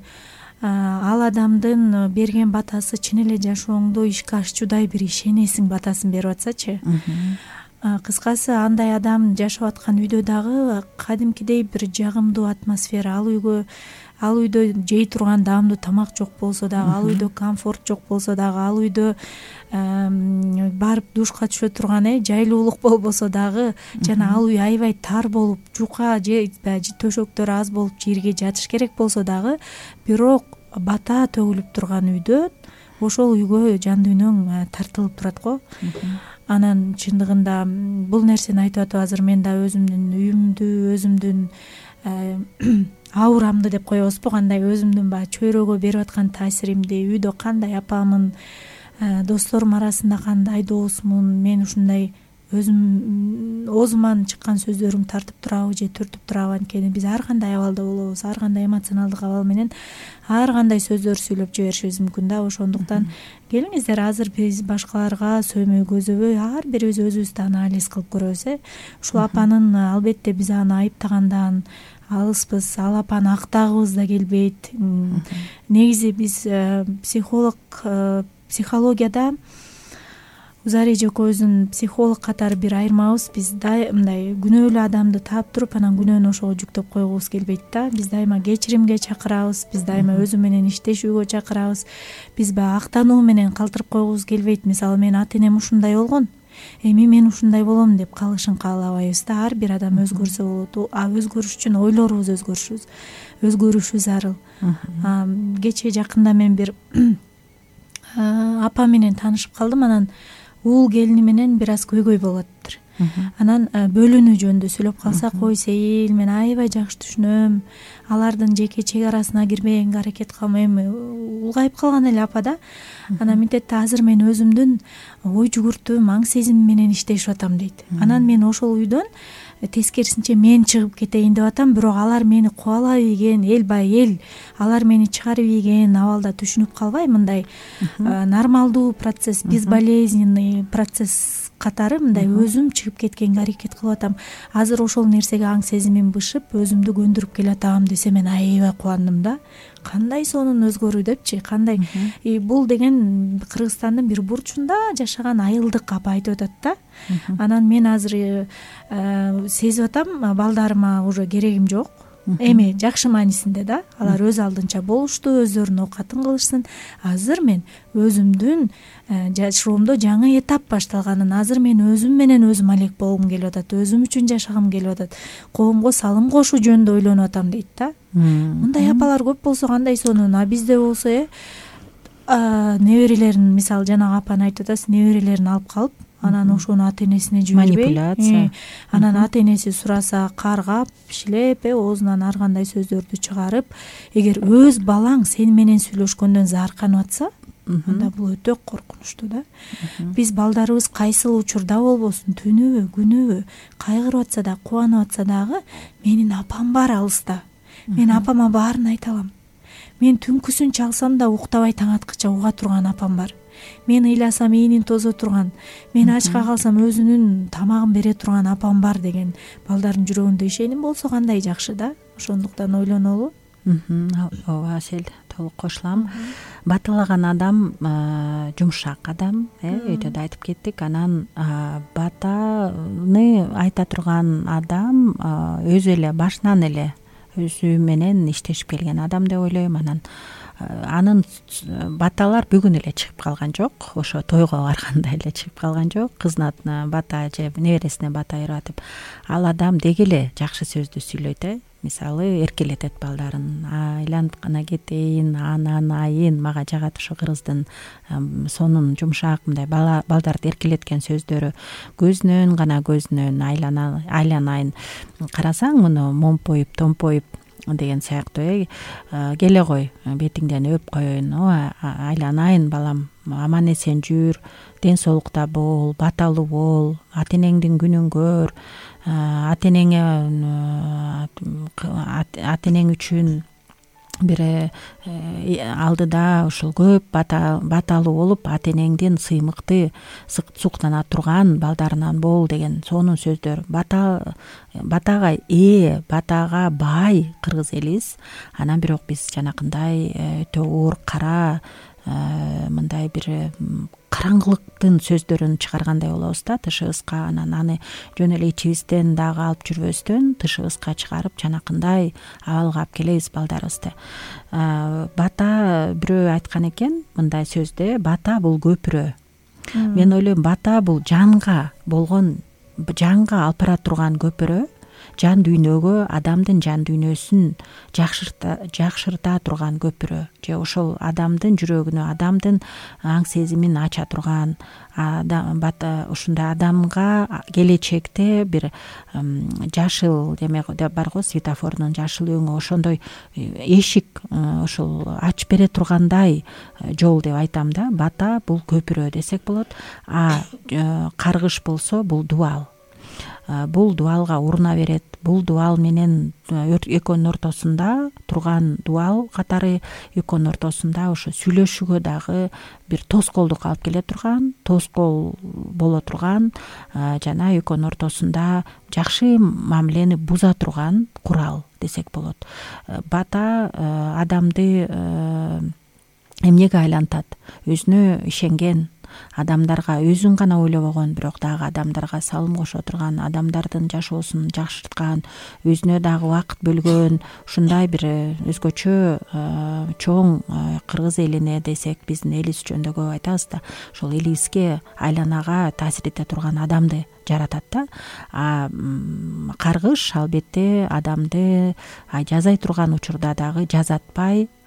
Ал адамдын берген батасы чын эле жашооңдо ишке ашчудай бир ишенесиң, батасын берип атсачы. Кыскасы, андай адам жашап аткан үйдө дагы кадимкидей бир жагымдуу атмосфера. Ал үйгө, ал үйдө жей турган даамдуу тамак жок болсо дагы, ал үйдө комфорт жок болсо дагы, ал үйдө барып душка түшө турган жайлуулук болбосо дагы, жана ал үй аябай тар болуп, жука же төшөктөр аз болуп, жерге жатыш керек болсо дагы, бирок бата төгүлүп турган үйдө ошол үйгө жан дүйнөң тартылып турат го. Анан чындыгында бул нерсени айтып атып, азыр мен да өзүмдүн үйүмдү, өзүмдүн аурамды деп коебузбу, кандай өзүмдүн баягы чөйрөгө берип аткан таасиримди, үйдө кандай апамын, досторум арасында кандай досмун, мен ушундай өзүм оозуман чыккан сөздөрүм тартып турабы же түртүп турабы. Анткени биз ар кандай абалда болобуз, ар кандай эмоционалдык абал менен ар кандай сөздөр сүйлөп жиберишибиз мүмкүн да. Ошондуктан келиңиздер, азыр биз башкаларга сөөмөй көзөбөй ар бирибиз өзүбүздү анализ кылып көрөбүз. э Ушул апанын албетте биз аны айыптагандан алыспыз, ал апаны актагыбыз да келбейт. Негизи биз психолог, психологияда Узари Жокоевдун психолог катары бир айырмабыз, биз мындай күнөөлүү адамды таап туруп, анан күнөөнү ошого жүктөп койгубуз келбейт да. Биз дайыма кечиримге чакырабыз, биз дайыма өзү менен иштешүүгө чакырабыз. Биз баягы актануу менен калтырып койгубуз келбейт. Мисалы, менин ата энем ушундай болгон, эми мен ушундай болом деп калышын каалабайбыз да. Ар бир адам өзгөрсө болот. А өзгөрүш үчүн ойлорубуз өзгөрүшүбүз, өзгөрүшү зарыл. Кечээ жакында мен бир апа менен таанышып калдым. Анан уул келини менен бир аз көйгөй болуп атыптыр. анан бөлүнүү жөнүндө сүйлөп калсак, ой Сейил, мен аябай жакшы түшүнөм, алардын жеке чек арасына кирбегенге аракет кылам, эми улгайып калган эле апа да. Анан мынтет азыр мен өзүмдүн ой жүгүртүүм, аң сезимим менен иштешип атам дейт. Анан мен ошол үйдөн тескерисинче мен чыгып кетейин деп атам, бирок алар мени кубалап ийген, эл бай эл, алар мени чыгарып ийген абалда түшүнүп калбай, мындай нормалдуу процесс, безболезненный процесс катары мындай өзүм чыгып кеткенге аракет кылып атам. Азыр ошол нерсеге аң сезимим бышып, өзүмдү көндүрүп келатам десе мен аябай кубандым да. Кандай сонун өзгөрүү депчи, кандай. Бул деген Кыргызстандын бир бурчунда жашаган айылдык апа айтып атат да. Анан мен азыр сезип атам, балдарыма уже керегим жок. Эми жакшы маанисинде да, алар өз алдынча болушту, өздөрүнүн оокатын кылышсын. Азыр мен өзүмдүн жашоомдо жаңы этап башталганын, азыр мен өзүм менен өзүм алек болгум келип атат, өзүм үчүн жашагым келип атат, коомго салым кошуу жөнүндө ойлонуп атам дейт да. Мындай апалар көп болсо кандай сонун. А бизде болсо э неберелерин, мисалы жанагы апаны айтып атасыз, неберелерин алып калып, анан ошону ата энесине жибербей, манипуляция, анан ата энеси сураса каргап, шилеп, оозунан ар кандай сөздөрдү чыгарып, эгер өз балаң сени менен сүйлөшкөндөн заарканып атса, анда бул өтө коркунучтуу да. Биз балдарыбыз кайсыл учурда болбосун, түнүбү, күнүбү, кайгырып атса да, кубанып атса дагы, менин апам бар алыста. Мен апама баарын айта алам. Мен түнкүсүн чалсам да уктабай таң аткыча уга турган апам бар. Мен ыйласам ийнин тозо турган, мен ачка калсам өзүнүн тамагын бере турган апам бар деген балдардын жүрөгүндө ишеним болсо кандай жакшы да. Ошондуктан ойлонолу. Ооба, Асел, толук кошулам. Баталаган адам жумшак адам, өтө да айтып кеттик. Анан батаны айта турган адам өзү эле башынан эле өзү менен иштешип келген адам деп ойлойм. Анан анын баталар бүгүн эле чыгып калган жок, ошо тойго барганда эле чыгып калган жок. Кызына бата же небересине бата берип атып, ал адам деги эле жакшы сөздү сүйлөйт э. Мисалы, эркелетет балдарын, айланып гана кетейин, анан айын, мага жагат ушу кыргыздын сонун жумшак мындай балдарды эркелеткен сөздөрү. Көзүнөн гана көзүнөн айланайын, карасаң муну момпоюп, томпоюп деген сыяктуу э. Келе кой, бетиңден өп коеюн, айланайын балам, аман эсен жүр, ден соолукта бол, баталуу бол, ата энеңдин күнүн көр, ата энеңе ата энең үчүн бир алдыда ушул көп баталуу болуп, ата энеңдин сыймыкты суктана турган балдарынан бол деген сонун сөздөр. Бата батага ээ, батага бай кыргыз элибиз. Анан бирок биз жанакындай өтө оор кара, мындай бир караңгылыктын сөздөрүн чыгаргандай болобуз да тышыбызга. Анан аны жөн эле ичибизден дагы алып жүрбөстөн тышыбызга чыгарып жанакындай абалга алып келебиз балдарыбызды. Бата, бирөө айткан экен мындай сөздө, бата бул көпүрө. Мен ойлойм, бата бул жанга болгон, жанга алып бара турган көпүрө, жан дүйнөгө, адамдын жан дүйнөсүн жакшырта турган көпүрө, же ошол адамдын жүрөгүнө, адамдын аң сезимин ача турган, ушундай адамга келечекте бир жашыл демек бар го, светофордун жашыл өңү, ошондой эшик ошол ачып бере тургандай жол деп айтам да. Бата бул көпүрө десек болот. А каргыш болсо бул дубал. Бул дубалга уруна берет. Бул дубал менен экөөнүн ортосунда турган дубал катары, экөөнүн ортосунда ошо сүйлөшүүгө дагы бир тоскоолдук алып келе турган, тоскоол боло турган жана экөөнүн ортосунда жакшы мамилени буза турган курал десек болот. Бата адамды эмнеге айлантат? Өзүнө ишенген адамдарга, өзүн гана ойлобогон, бирок дагы адамдарга салым кошо турган, адамдардын жашоосун жакшырткан, өзүнө дагы убакыт бөлгөн, ушундай бир өзгөчө чоң кыргыз элине десек, биздин элибиз жөнүндө көп айтабыз да, ошол элибизге айланага таасир эте турган адамды жаратат да. А каргыш албетте адамды жазай турган учурда дагы жазатпай,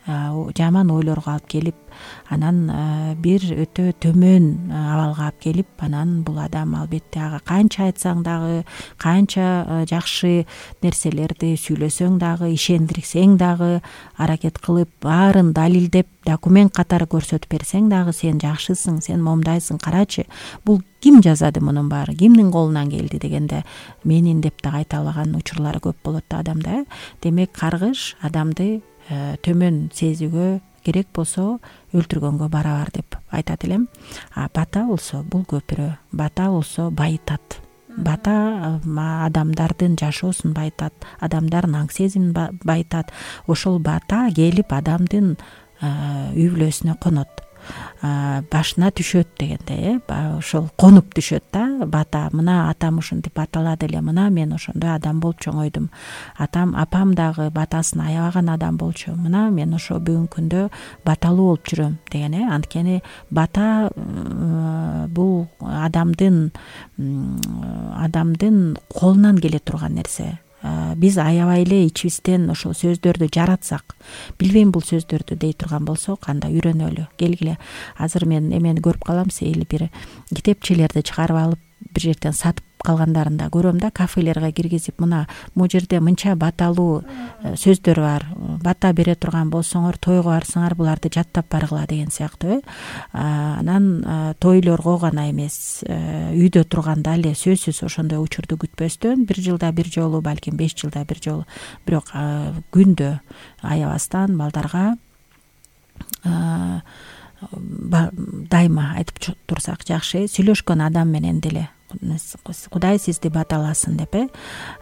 жаман ойлорго алып келип, анан бир өтө төмөн абалга алып келип, анан бул адам албетте ага канча айтсаң дагы, канча жакшы нерселерди сүйлөсөң дагы, ишендирсең дагы, аракет кылып баарын далилдеп документ катары көрсөтүп берсең дагы, сен жакшысың, сен момдайсың, карачы бул ким жазады, мунун баары кимдин колунан келди дегенде менин деп да айта албаган учурлары көп болот да адамда. Демек каргыш адамды төмөн сезүүгө, керек болсо өлтүргөнгө барабар деп айтат элем. А бата болсо бул көпүрө, бата болсо байытат. Бата адамдардын жашоосун байытат, адамдардын аң сезимин байытат. Ошол бата келип адамдын үй бүлөсүнө конот, башына түшөт дегенде, э ошол конуп түшөт да. Бата, мына атам ушинтип баталады эле, мына мен ошондой адам болуп чоңойдум, атам апам дагы батасын аябаган адам болчу, мына мен ошо бүгүнкү күндө баталуу болуп жүрөм деген. э Анткени бата бул адамдын адамдын колунан келе турган нерсе. Биз аябай эле ичибизден ошол сөздөрдү жаратсак, билбейм бул сөздөрдү дей турган болсок, анда үйрөнөлү. Келгиле, азыр мен эмени көрүп калам, сейли бир китепчелерди чыгарып алып бир жерден сатып калгандарын да көрөм да, кафелерге киргизип, мына могу жерде мынча баталуу сөздөр бар, бата бере турган болсоңор, тойго барсаңар буларды жаттап баргыла деген сыяктуу. э Анан тойлорго гана эмес, үйдө турганда эле сөзсүз ошондой учурду күтпөстөн, бир жылда бир жолу, балким беш жылда бир жолу, бирок күндө аябастан балдарга дайыма айтып турсак жакшы. Сүйлөшкөн адам менен деле Кудай сизди баталасын деп, э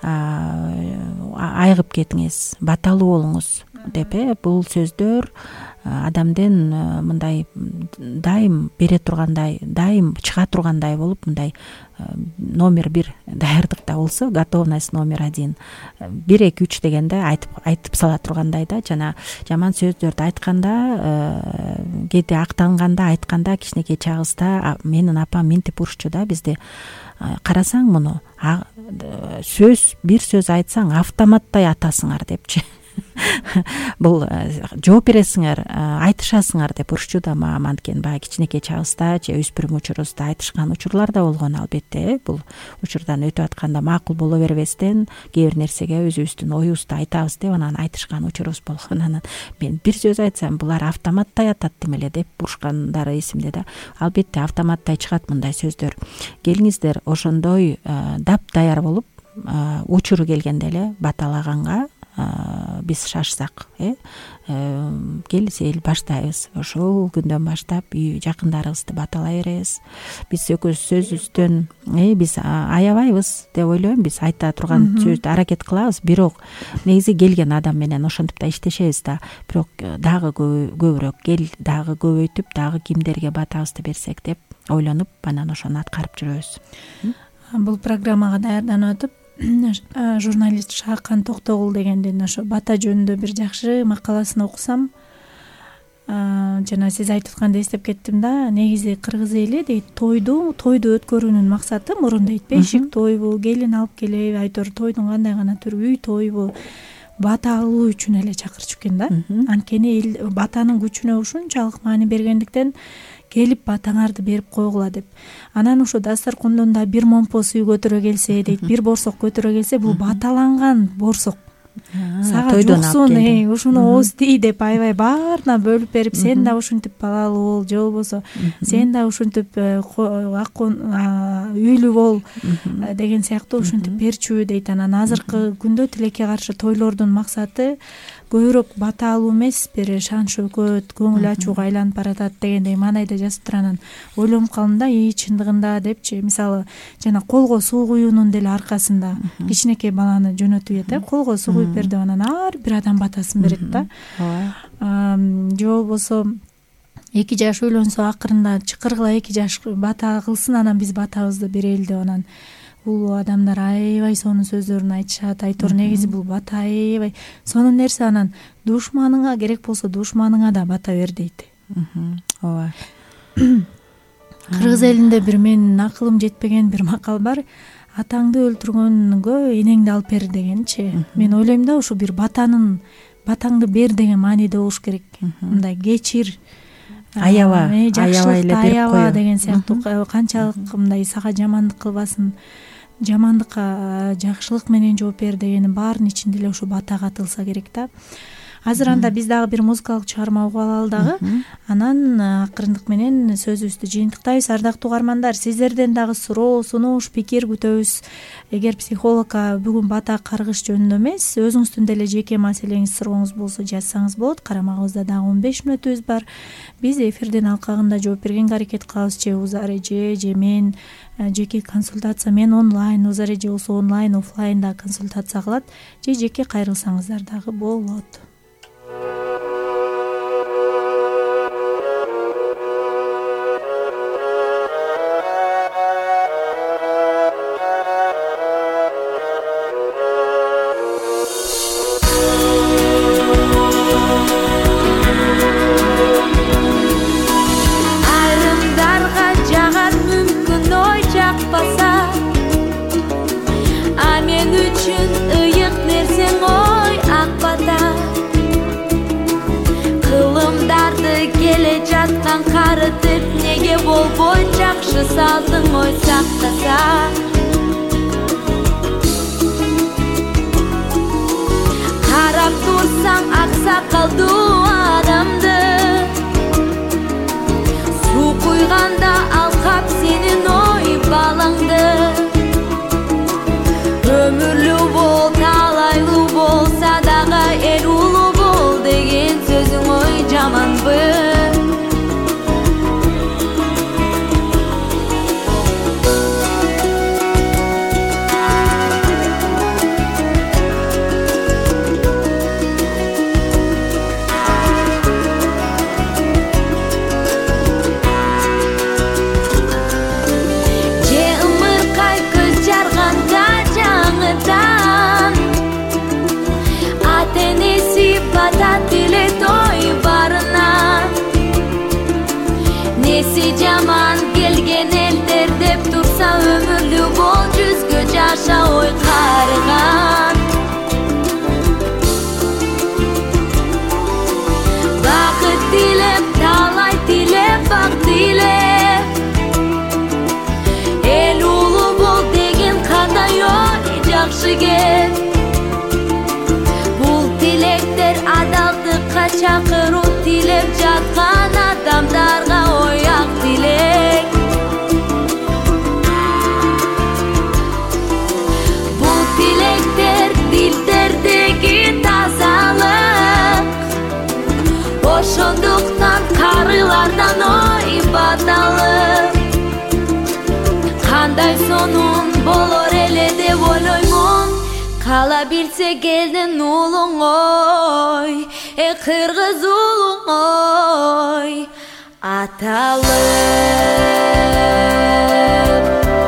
айгып кетиңиз, баталуу болуңуз деп, э бул сөздөр адамдын мындай дайым бере тургандай, дайым чыга тургандай болуп, мындай номер бир даярдыкта болсо, готовность номер один, бир эки үч дегенде айтып айтып сала тургандай да. Жана жаман сөздөрдү айтканда, кээде актанганда, айтканда кичинекей чагыбызда менин апам минтип урушчу да бизди. Карасаң муну, сөз, бир сөз айтсаң автоматтай атасыңар депчи. Бул жооп бересиңер, айтышасыңар деп урушчу да мага. Анткени баягы кичинекей чагыбызда же өспүрүм учурубузда айтышкан учурлар да болгон, албетте. Бул учурдан өтүп атканда макул боло бербестен кээ бир нерсеге өзүбүздүн оюбузду айтабыз деп анан айтышкан учурубуз болгон. Анан мен бир сөз айтсам булар автоматтай атат демеле деп урушкандары эсимде да. Албетте автоматтай чыгат мындай сөздөр. Келиңиздер ошондой дап даяр болуп, учуру келгенде эле баталаганга биз шашсак, э келсел баштайбыз. Ошол күндөн баштап үй жакындарыбызды баталай беребиз. Биз экөөбүз сөзүбүздөн э биз аябайбыз деп ойлойм. Биз айта турган сөздү аракет кылабыз, бирок негизи келген адам менен ошентип да иштешебиз да. Бирок дагы көбүрөөк кел, дагы көбөйтүп, дагы кимдерге батабызды берсек деп ойлонуп, анан ошону аткарып жүрөбүз. Бул программага даярданып өтүп, журналист Шакан Токтогул дегендин ошо бата жөнүндө бир жакшы макаласын окусам, жана сиз айтып атканда эстеп кеттим да. Негизи кыргыз эли дейт, тойду тойду өткөрүүнүн максаты мурун дейт, бешик тойбу, келин алып келеби, айтор тойдун кандай гана түрү, үй тойбу, бата алуу үчүн эле чакырчу экен да. Анткени эл батанын күчүнө ушунчалык маани бергендиктен келип батаңарды берип койгула деп. Анан ошо дасторкондон да бир момпос үй көтөрө келсе дейт, бир борсок көтөрө келсе, бул баталанган борсок. Сага жоксун, э ушуну ооз тий деп аябай баарына бөлүп берип, сен да ушинтип балалуу бол, же болбосо сен да ушинтип үйлүү бол деген сыяктуу ушинтип берчү дейт. Анан азыркы күндө тилекке каршы тойлордун максаты көбүрөөк бата алуу эмес, бир шан шөкөт, көңүл ачууга айланып баратат дегендей маанайда жазып тур. Анан ойлонуп калдым да, и чындыгында депчи. Мисалы, жана колго суу куюунун деле аркасында кичинекей баланы жөнөтүп ийет, колго суу куюп бер деп, анан ар бир адам батасын берет да. Же болбосо эки жаш үйлөнсө, акырында чыкыргыла эки жаш бата кылсын, анан биз батабызды берели деп. Анан бул адамдар аябай сонун сөздөрүн айтышат. Айтор негизи бул бата аябай сонун нерсе. Анан душманыңа керек болсо, душманыңа да бата бер дейт. Ооба. Кыргыз элинде бир менин акылым жетпеген бир макал бар. Атаңды өлтүргөнгө энеңди алып бер дегенчи. Мен ойлойм да, ушу бир батанын батаңды бер деген мааниде болуш керек. Мындай кечир, аяба, аябай эле берип аяба коюу деген сыяктуу, канчалык мындай сага жамандык кылбасын, жамандыкка жакшылык менен жооп бер дегенин баарынын ичинде эле ушу бата катылса керек да. Азыр анда биз дагы бир музыкалык чыгарма угуп алалы дагы. Анан акырындык менен сөзүбүздү жыйынтыктайбыз. Ардактуу угармандар, сиздерден дагы суроо, сунуш, пикир күтөбүз. Эгер психологко бүгүн бата каргыш жөнүндө эмес, өзүңүздүн деле жеке маселеңиз, сурооңуз болсо жазсаңыз болот. Карамагыбызда дагы он беш мүнөтүбүз бар. Биз эфирдин алкагында жооп бергенге аракет кылабыз. Же Узар эже, же мен жеке консультация, мен онлайн, Узар эже болсо онлайн, офлайн да консультация кылат. Же жеке кайрылсаңыздар дагы болот. Карытып неге болбой жакшы салдың ой сактаса, карап турсаң аксакалдуу адамды, суу куйганда алкап сенин ой балаңды. Өмүрлүү бол, талайлуу болса дагы эл улуу бол деген сөзүң ой жаманбы? Жаман келген элдер деп турса, өмүрлүү бол, жүзгө жаша ой карыган. Бакыт тилеп, талай тилеп, бак тилеп, эл улуу бол деген кандай ой жакшы кеп. Бул тилектер адалдыкка чакыруу, тилеп жаткан адамдарга ой ак тилек. Бул тилектер дилдердеги тазалык, ошондуктан карылардан ой баталык. Кандай сонун болор эле деп ойлоймун, кала билсе келдин улуң ой, э кыргыз улуң ой аталып.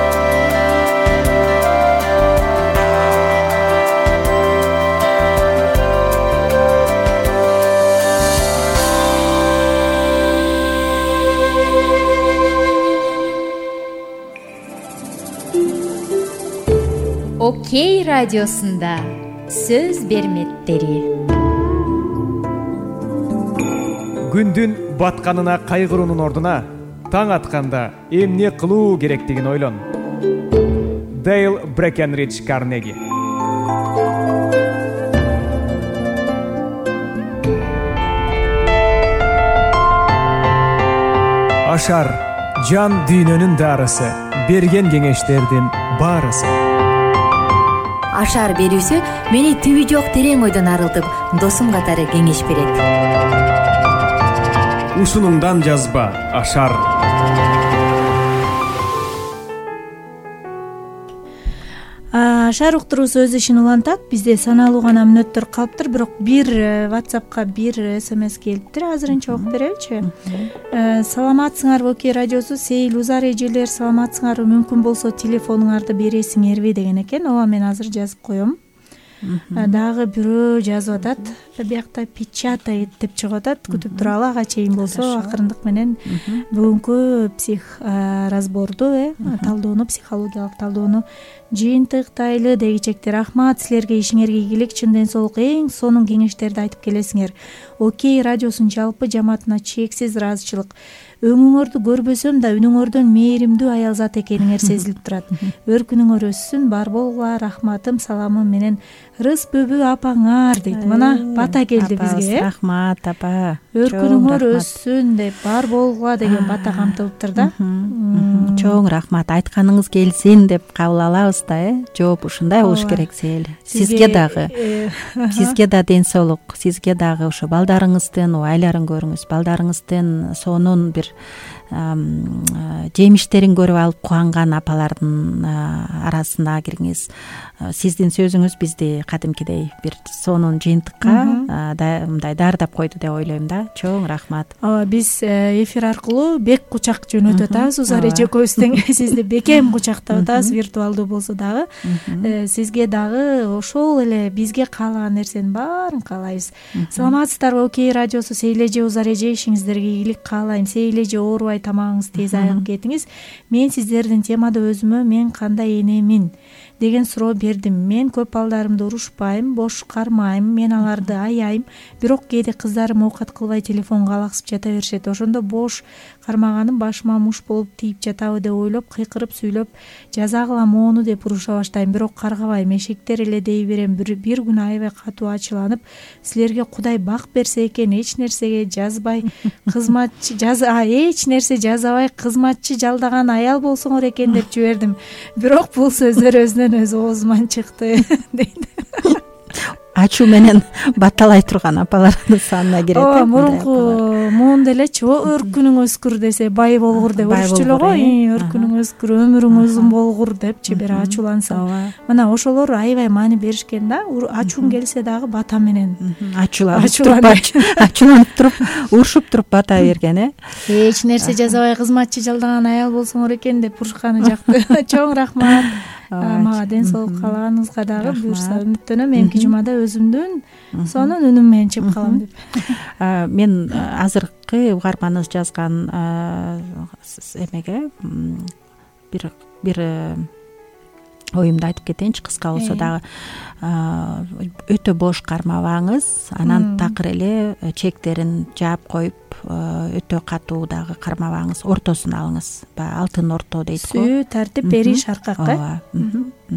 Окей радиосунда сөз берметтери. Күндүн батканына кайгыруунун ордуна таң атканда эмне кылуу керектигин ойлон. Дейл Брекенридж Карнеги. Ашар жан дүйнөнүн дарысы, берген кеңештердин баарысы. Ашар берүүсү мени түбү жок терең ойдон арылтып, досум катары кеңеш берет. Ушунуңдан жазба, Ашар. Ашар уктуруусу өз ишин улантат. Бизде саналуу гана мүнөттөр калыптыр, бирок бир WhatsAppка бир смс келиптир. Азырынча окуп береличи. Саламатсыңарбы Окей радиосу, Сейил Узар эжелер, саламатсыңарбы, мүмкүн болсо телефонуңарды бересиңерби деген экен. Ооба, мен азыр жазып коем. Дагы бирөө жазып атат. Биякта печатает деп чыгып атат. Күтүп туралы, ага чейин болсо акырындык менен бүгүнкү псих разборду, э, талдоону, психологиялык талдоону жыйынтыктайлы дегичектер. Рахмат силерге, ишиңерге ийгилик, чын ден соолук, эң сонун кеңештерди айтып келесиңер. Окей радиосунун жалпы жамаатына чексиз ыраазычылык. Өңүңөрдү көрбөсөм да үнүңөрдөн мээримдүү аял зат экениңер сезилип турат. Өркүнүңөр өссүн, бар болгула. Рахматым, саламым менен Рыс Бөбү апаңар дейт. Мына бата келди бизге. Рахмат апа. Өркүнүңөр өссүн деп, бар болгула деген бата камтылыптыр да. Чоң рахмат. Айтканыңыз келсин деп кабыл алабыз да, э? Жооп ушундай болуш керек сел. Сизге дагы. Сизге да ден соолук, сизге дагы ошо балдарыңыздын айларын көрүңүз, балдарыңыздын сонун бир жемиштерин көрүп алып кубанган апалардын арасына кириңиз. Сиздин сөзүңүз бизди кадимкидей бир сонун жыйынтыкка мындай даярдап койду деп ойлойм да. Чоң рахмат. Ооба, биз эфир аркылуу бек кучак жөнөтүп атабыз. Узар эжекебиз тең сизди бекем кучактап атабыз, виртуалдуу болсо дагы. Сизге дагы ошол эле бизге каалаган нерсенин баарын каалайбыз. Саламатсыздарбы? Окей радиосу Сейил эже, Узар эже, ишиңиздерге ийгилик каалайм. Сейил эже, оорубай тамагыңыз тез айыгып кетиңиз. Мен сиздердин темада өзүмө мен кандай энемин деген суроо бердим. Мен көп балдарымды урушпайм, бош кармайм, мен аларды аяйм. Бирок кээде кыздарым оокат кылбай телефонго алаксып жата беришет. Ошондо бош кармаганым башыма муш болуп тийип жатабы деп ойлоп, кыйкырып сүйлөп, жаза кылам ону деп уруша баштайм. Бирок каргабайм, эшектер эле дей берем. Бир күнү аябай катуу ачыланып, силерге Кудай бак берсе экен, эч нерсеге жазбай кызматчы жаза эч нерсе жазабай кызматчы жалдаган аял болсоңор экен деп жибердим. Бирок бул сөздөр өзүнөн өзү оозуман чыкты дейт. Ачуу менен батталай турган апалардын санына кирет. Ооба, мурунку моунда элечи өркүнүң өскүр десе бай болгур деп урушчу эле го. Өркүнүң өскүр, өмүрүң узун болгур депчи бир ачуулансаң. Мына ошолор аябай маани беришкен да. Ачууң келсе дагы бата менен. Ачууланып ачууланып туруп, урушуп туруп бата берген, э? Эч нерсе жазабай кызматчы жалдаган аял болсоңор экен деп урушканы жакты. Чоң рахмат. Мага ден соолук каалаганыңызга дагы буюрса үмүттөнөм эмки жумада өзүмдүн сонун үнүм менен чыгып калам деп. Мен азыркы угарманыбыз жазган эмеге бир бир оюмду айтып кетейинчи, кыска болсо дагы. Өтө бош кармабаңыз, анан такыр эле чектерин жаап коюп, өтө катуу дагы кармабаңыз, ортосун алыңыз. Баягы алтын орто дейт го. Сүү, тартип, бери, шаркак, э?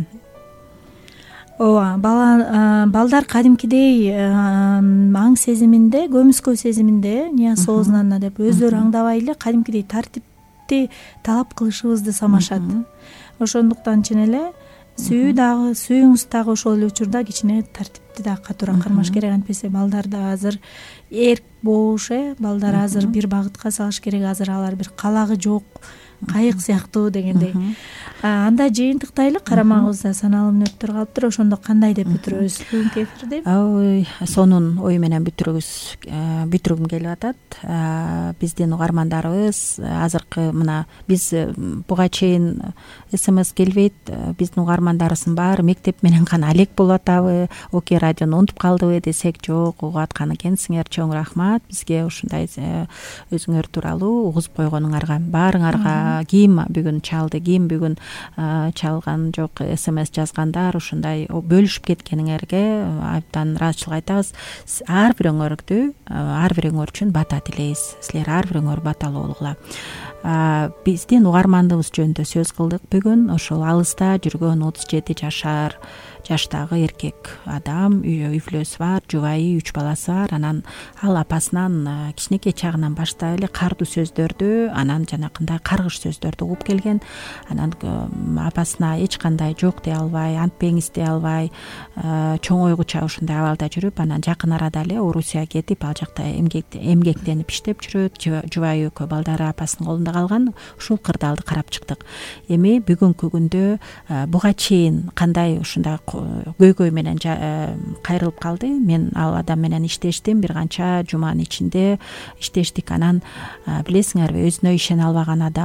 Ооба, балдар кадимкидей аң сезиминде, көмүскө сезиминде, нияз оозунан деп өздөрү аңдабай эле кадимкидей тартипти талап кылышыбызды самашат. Ошондуктан чын эле сүү дагы, сүүңүз дагы ошол эле учурда кичине тартипти дагы катуураак кармаш керек. Антпесе балдар да азыр эрк боош, э, балдар азыр бир багытка салыш керек. Азыр алар бир калагы жок, кайык сыяктуу дегендей. Анда жыйынтыктайлы карамагыбызда саналуу мүнөттөр калыптыр. Ошондо кандай деп бүтүрөбүз бүгүнкү эфирди? Ой, сонун ой менен бүтүрүбүз, бүтүргүм келип атат. Биздин угармандарыбыз азыркы мына биз буга чейин смс келбейт, биздин угармандарыбыздын баары мектеп менен гана алек болуп атабы, Окей радиону унутуп калдыбы десек, жок, угуп аткан экенсиңер. Чоң рахмат бизге ушундай өзүңөр тууралуу угузуп койгонуңарга. Баарыңарга ким бүгүн чалды, ким бүгүн чалган жок, смс жазгандар, ушундай бөлүшүп кеткениңерге абдан ыраазычылык айтабыз. Ар бирөөңөрдү, ар бирөөңөр үчүн бата тилейбиз. Силер ар бирөөңөр баталуу болгула. Биздин угармандыгыбыз жөнүндө сөз кылдык бүгүн. Ошол алыста жүргөн отуз жети жашар жаштагы эркек адам, үй бүлөсү бар, жубайы, үч баласы бар. Анан ал апасынан кичинекей чагынан баштап эле кардуу сөздөрдү, анан жанакындай каргыш сөздөрдү угуп келген. Анан апасына эч кандай жок дей албай, антпеңиз дей албай, чоң ойгуча ушундай абалда жүрүп, анан жакын арада эле Орусияга кетип, ал жакта эмгектенип иштеп жүрөт. Жубайы экөө балдары апасынын колунда калган. Ушул кырдаалды карап чыктык. Эми бүгүнкү күндө буга чейин кандай ушундай көйгөй менен кайрылып калды. Мен ал адам менен иштештим, бир канча жуманын ичинде иштештик. Анан билесиңерби, өзүнө ишене албаган адам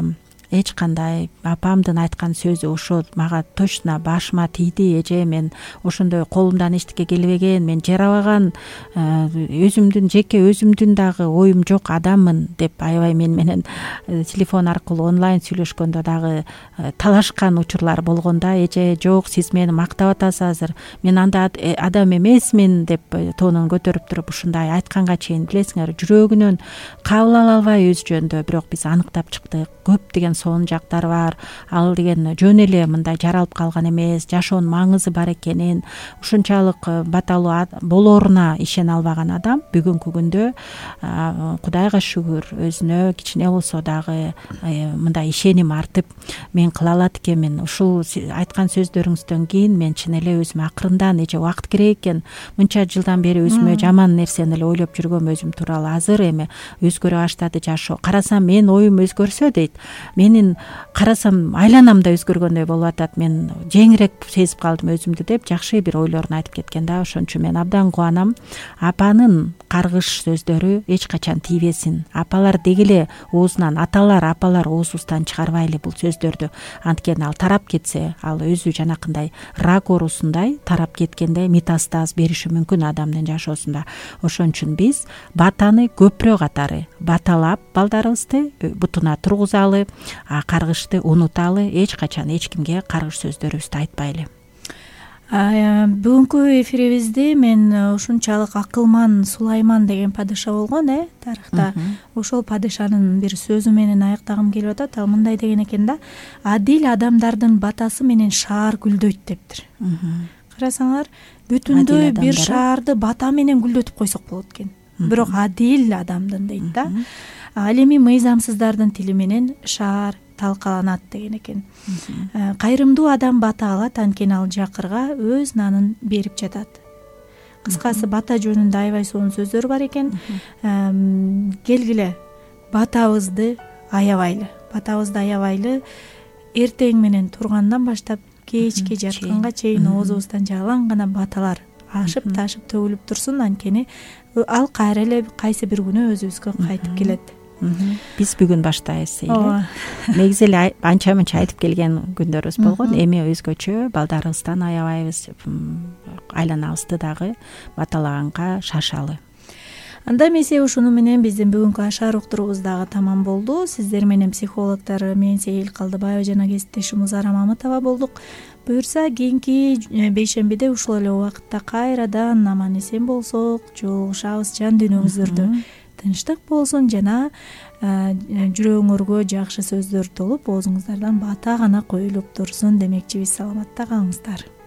эч кандай апамдын айткан сөзү ошо мага точно башыма тийди. Эже мен ошондой колумдан эчтеке келбеген, мен жарабаган, өзүмдүн жеке өзүмдүн дагы оюм жок адаммын деп аябай мен менен телефон аркылуу онлайн сүйлөшкөндө дагы талашкан учурлар болгон да. Эже жок, сиз мени мактап атасыз азыр, мен анда адам эмесмин деп тоонун көтөрүп туруп ушундай айтканга чейин билесиңер жүрөгүнөн кабыл ала албай өз жөнүндө. Бирок биз аныктап чыктык, көп деген сонун жактары бар. Ал деген жөн эле мындай жаралып калган эмес, жашоонун маңызы бар экенин, ушунчалык баталуу болоруна ишене албаган адам бүгүнкү күндө Кудайга шүгүр өзүнө кичине болсо дагы мындай ишеним артып, мен кыла алат экенмин. Ушул айткан сөздөрүңүздөн кийин мен чын эле өзүм акырындан эже убакыт керек экен, мынча жылдан бери өзүмө жаман нерсени эле ойлоп жүргөм өзүм тууралуу. Азыр эми өзгөрө баштады жашоо. Карасам мен оюм өзгөрсө дейт, менин карасам айланам да өзгөргөндөй болуп атат, мен жеңирээк сезип калдым өзүмдү деп жакшы бир ойлорун айтып кеткен да. Ошон үчүн мен абдан кубанам. Апанын каргыш сөздөрү эч качан тийбесин. Апалар деги эле оозунан, аталар, апалар оозубуздан чыгарбайлы бул сөздөрдү. Анткени ал тарап кетсе, ал өзү жанакындай рак оорусундай тарап кеткенде метастаз бериши мүмкүн адамдын жашоосунда. Ошон үчүн биз батаны көпүрө катары баталап балдарыбызды бутуна тургузалы, каргышты унуталы, эч качан эч кимге каргыш сөздөрүбүздү айтпайлы. Бүгүнкү эфирибизде мен ушунчалык акылман Сулайман деген падыша болгон, э, тарыхта. Ошол падышанын бир сөзү менен аяктагым келип атат. Ал мындай деген экен да: адил адамдардын батасы менен шаар гүлдөйт дептир. Карасаңар, бүтүндөй бир шаарды бата менен гүлдөтүп койсок болот экен. Бирок адил адамдын дейт да. Ал эми мыйзамсыздардын тили менен шаар талкаланат деген экен. Кайрымдуу адам бата алат, анткени ал жакырга өз нанын берип жатат. Кыскасы, бата жөнүндө аябай сонун сөздөр бар экен. Келгиле батабызды аябайлы, батабызды аябайлы. Эртең менен тургандан баштап кечке жатканга чейин оозубуздан жалаң гана баталар ашып ташып төгүлүп турсун, анткени ал кайра эле кайсы бир күнү өзүбүзгө кайтып келет. Биз бүгүн баштайбыз эле. Негизи эле анча мынча айтып келген күндөрүбүз болгон. Эми өзгөчө балдарыбыздан аябайбыз, айланабызды дагы баталаганга шашалы. Анда эмесе ушуну менен биздин бүгүнкү ашар уктуруубуз дагы тамам болду. Сиздер менен психологдор мен Сейил Калдыбаева жана кесиптешим Узара Мамытова болдук. Буюрса кийинки бейшембиде ушул эле убакытта кайрадан аман эсен болсок жолугушабыз. Жан дүйнөңүздөрдө тынчтык болсун жана жүрөгүңөргө жакшы сөздөр толуп, оозуңуздардан бата гана коюлуп турсун демекчибиз. Саламатта калыңыздар.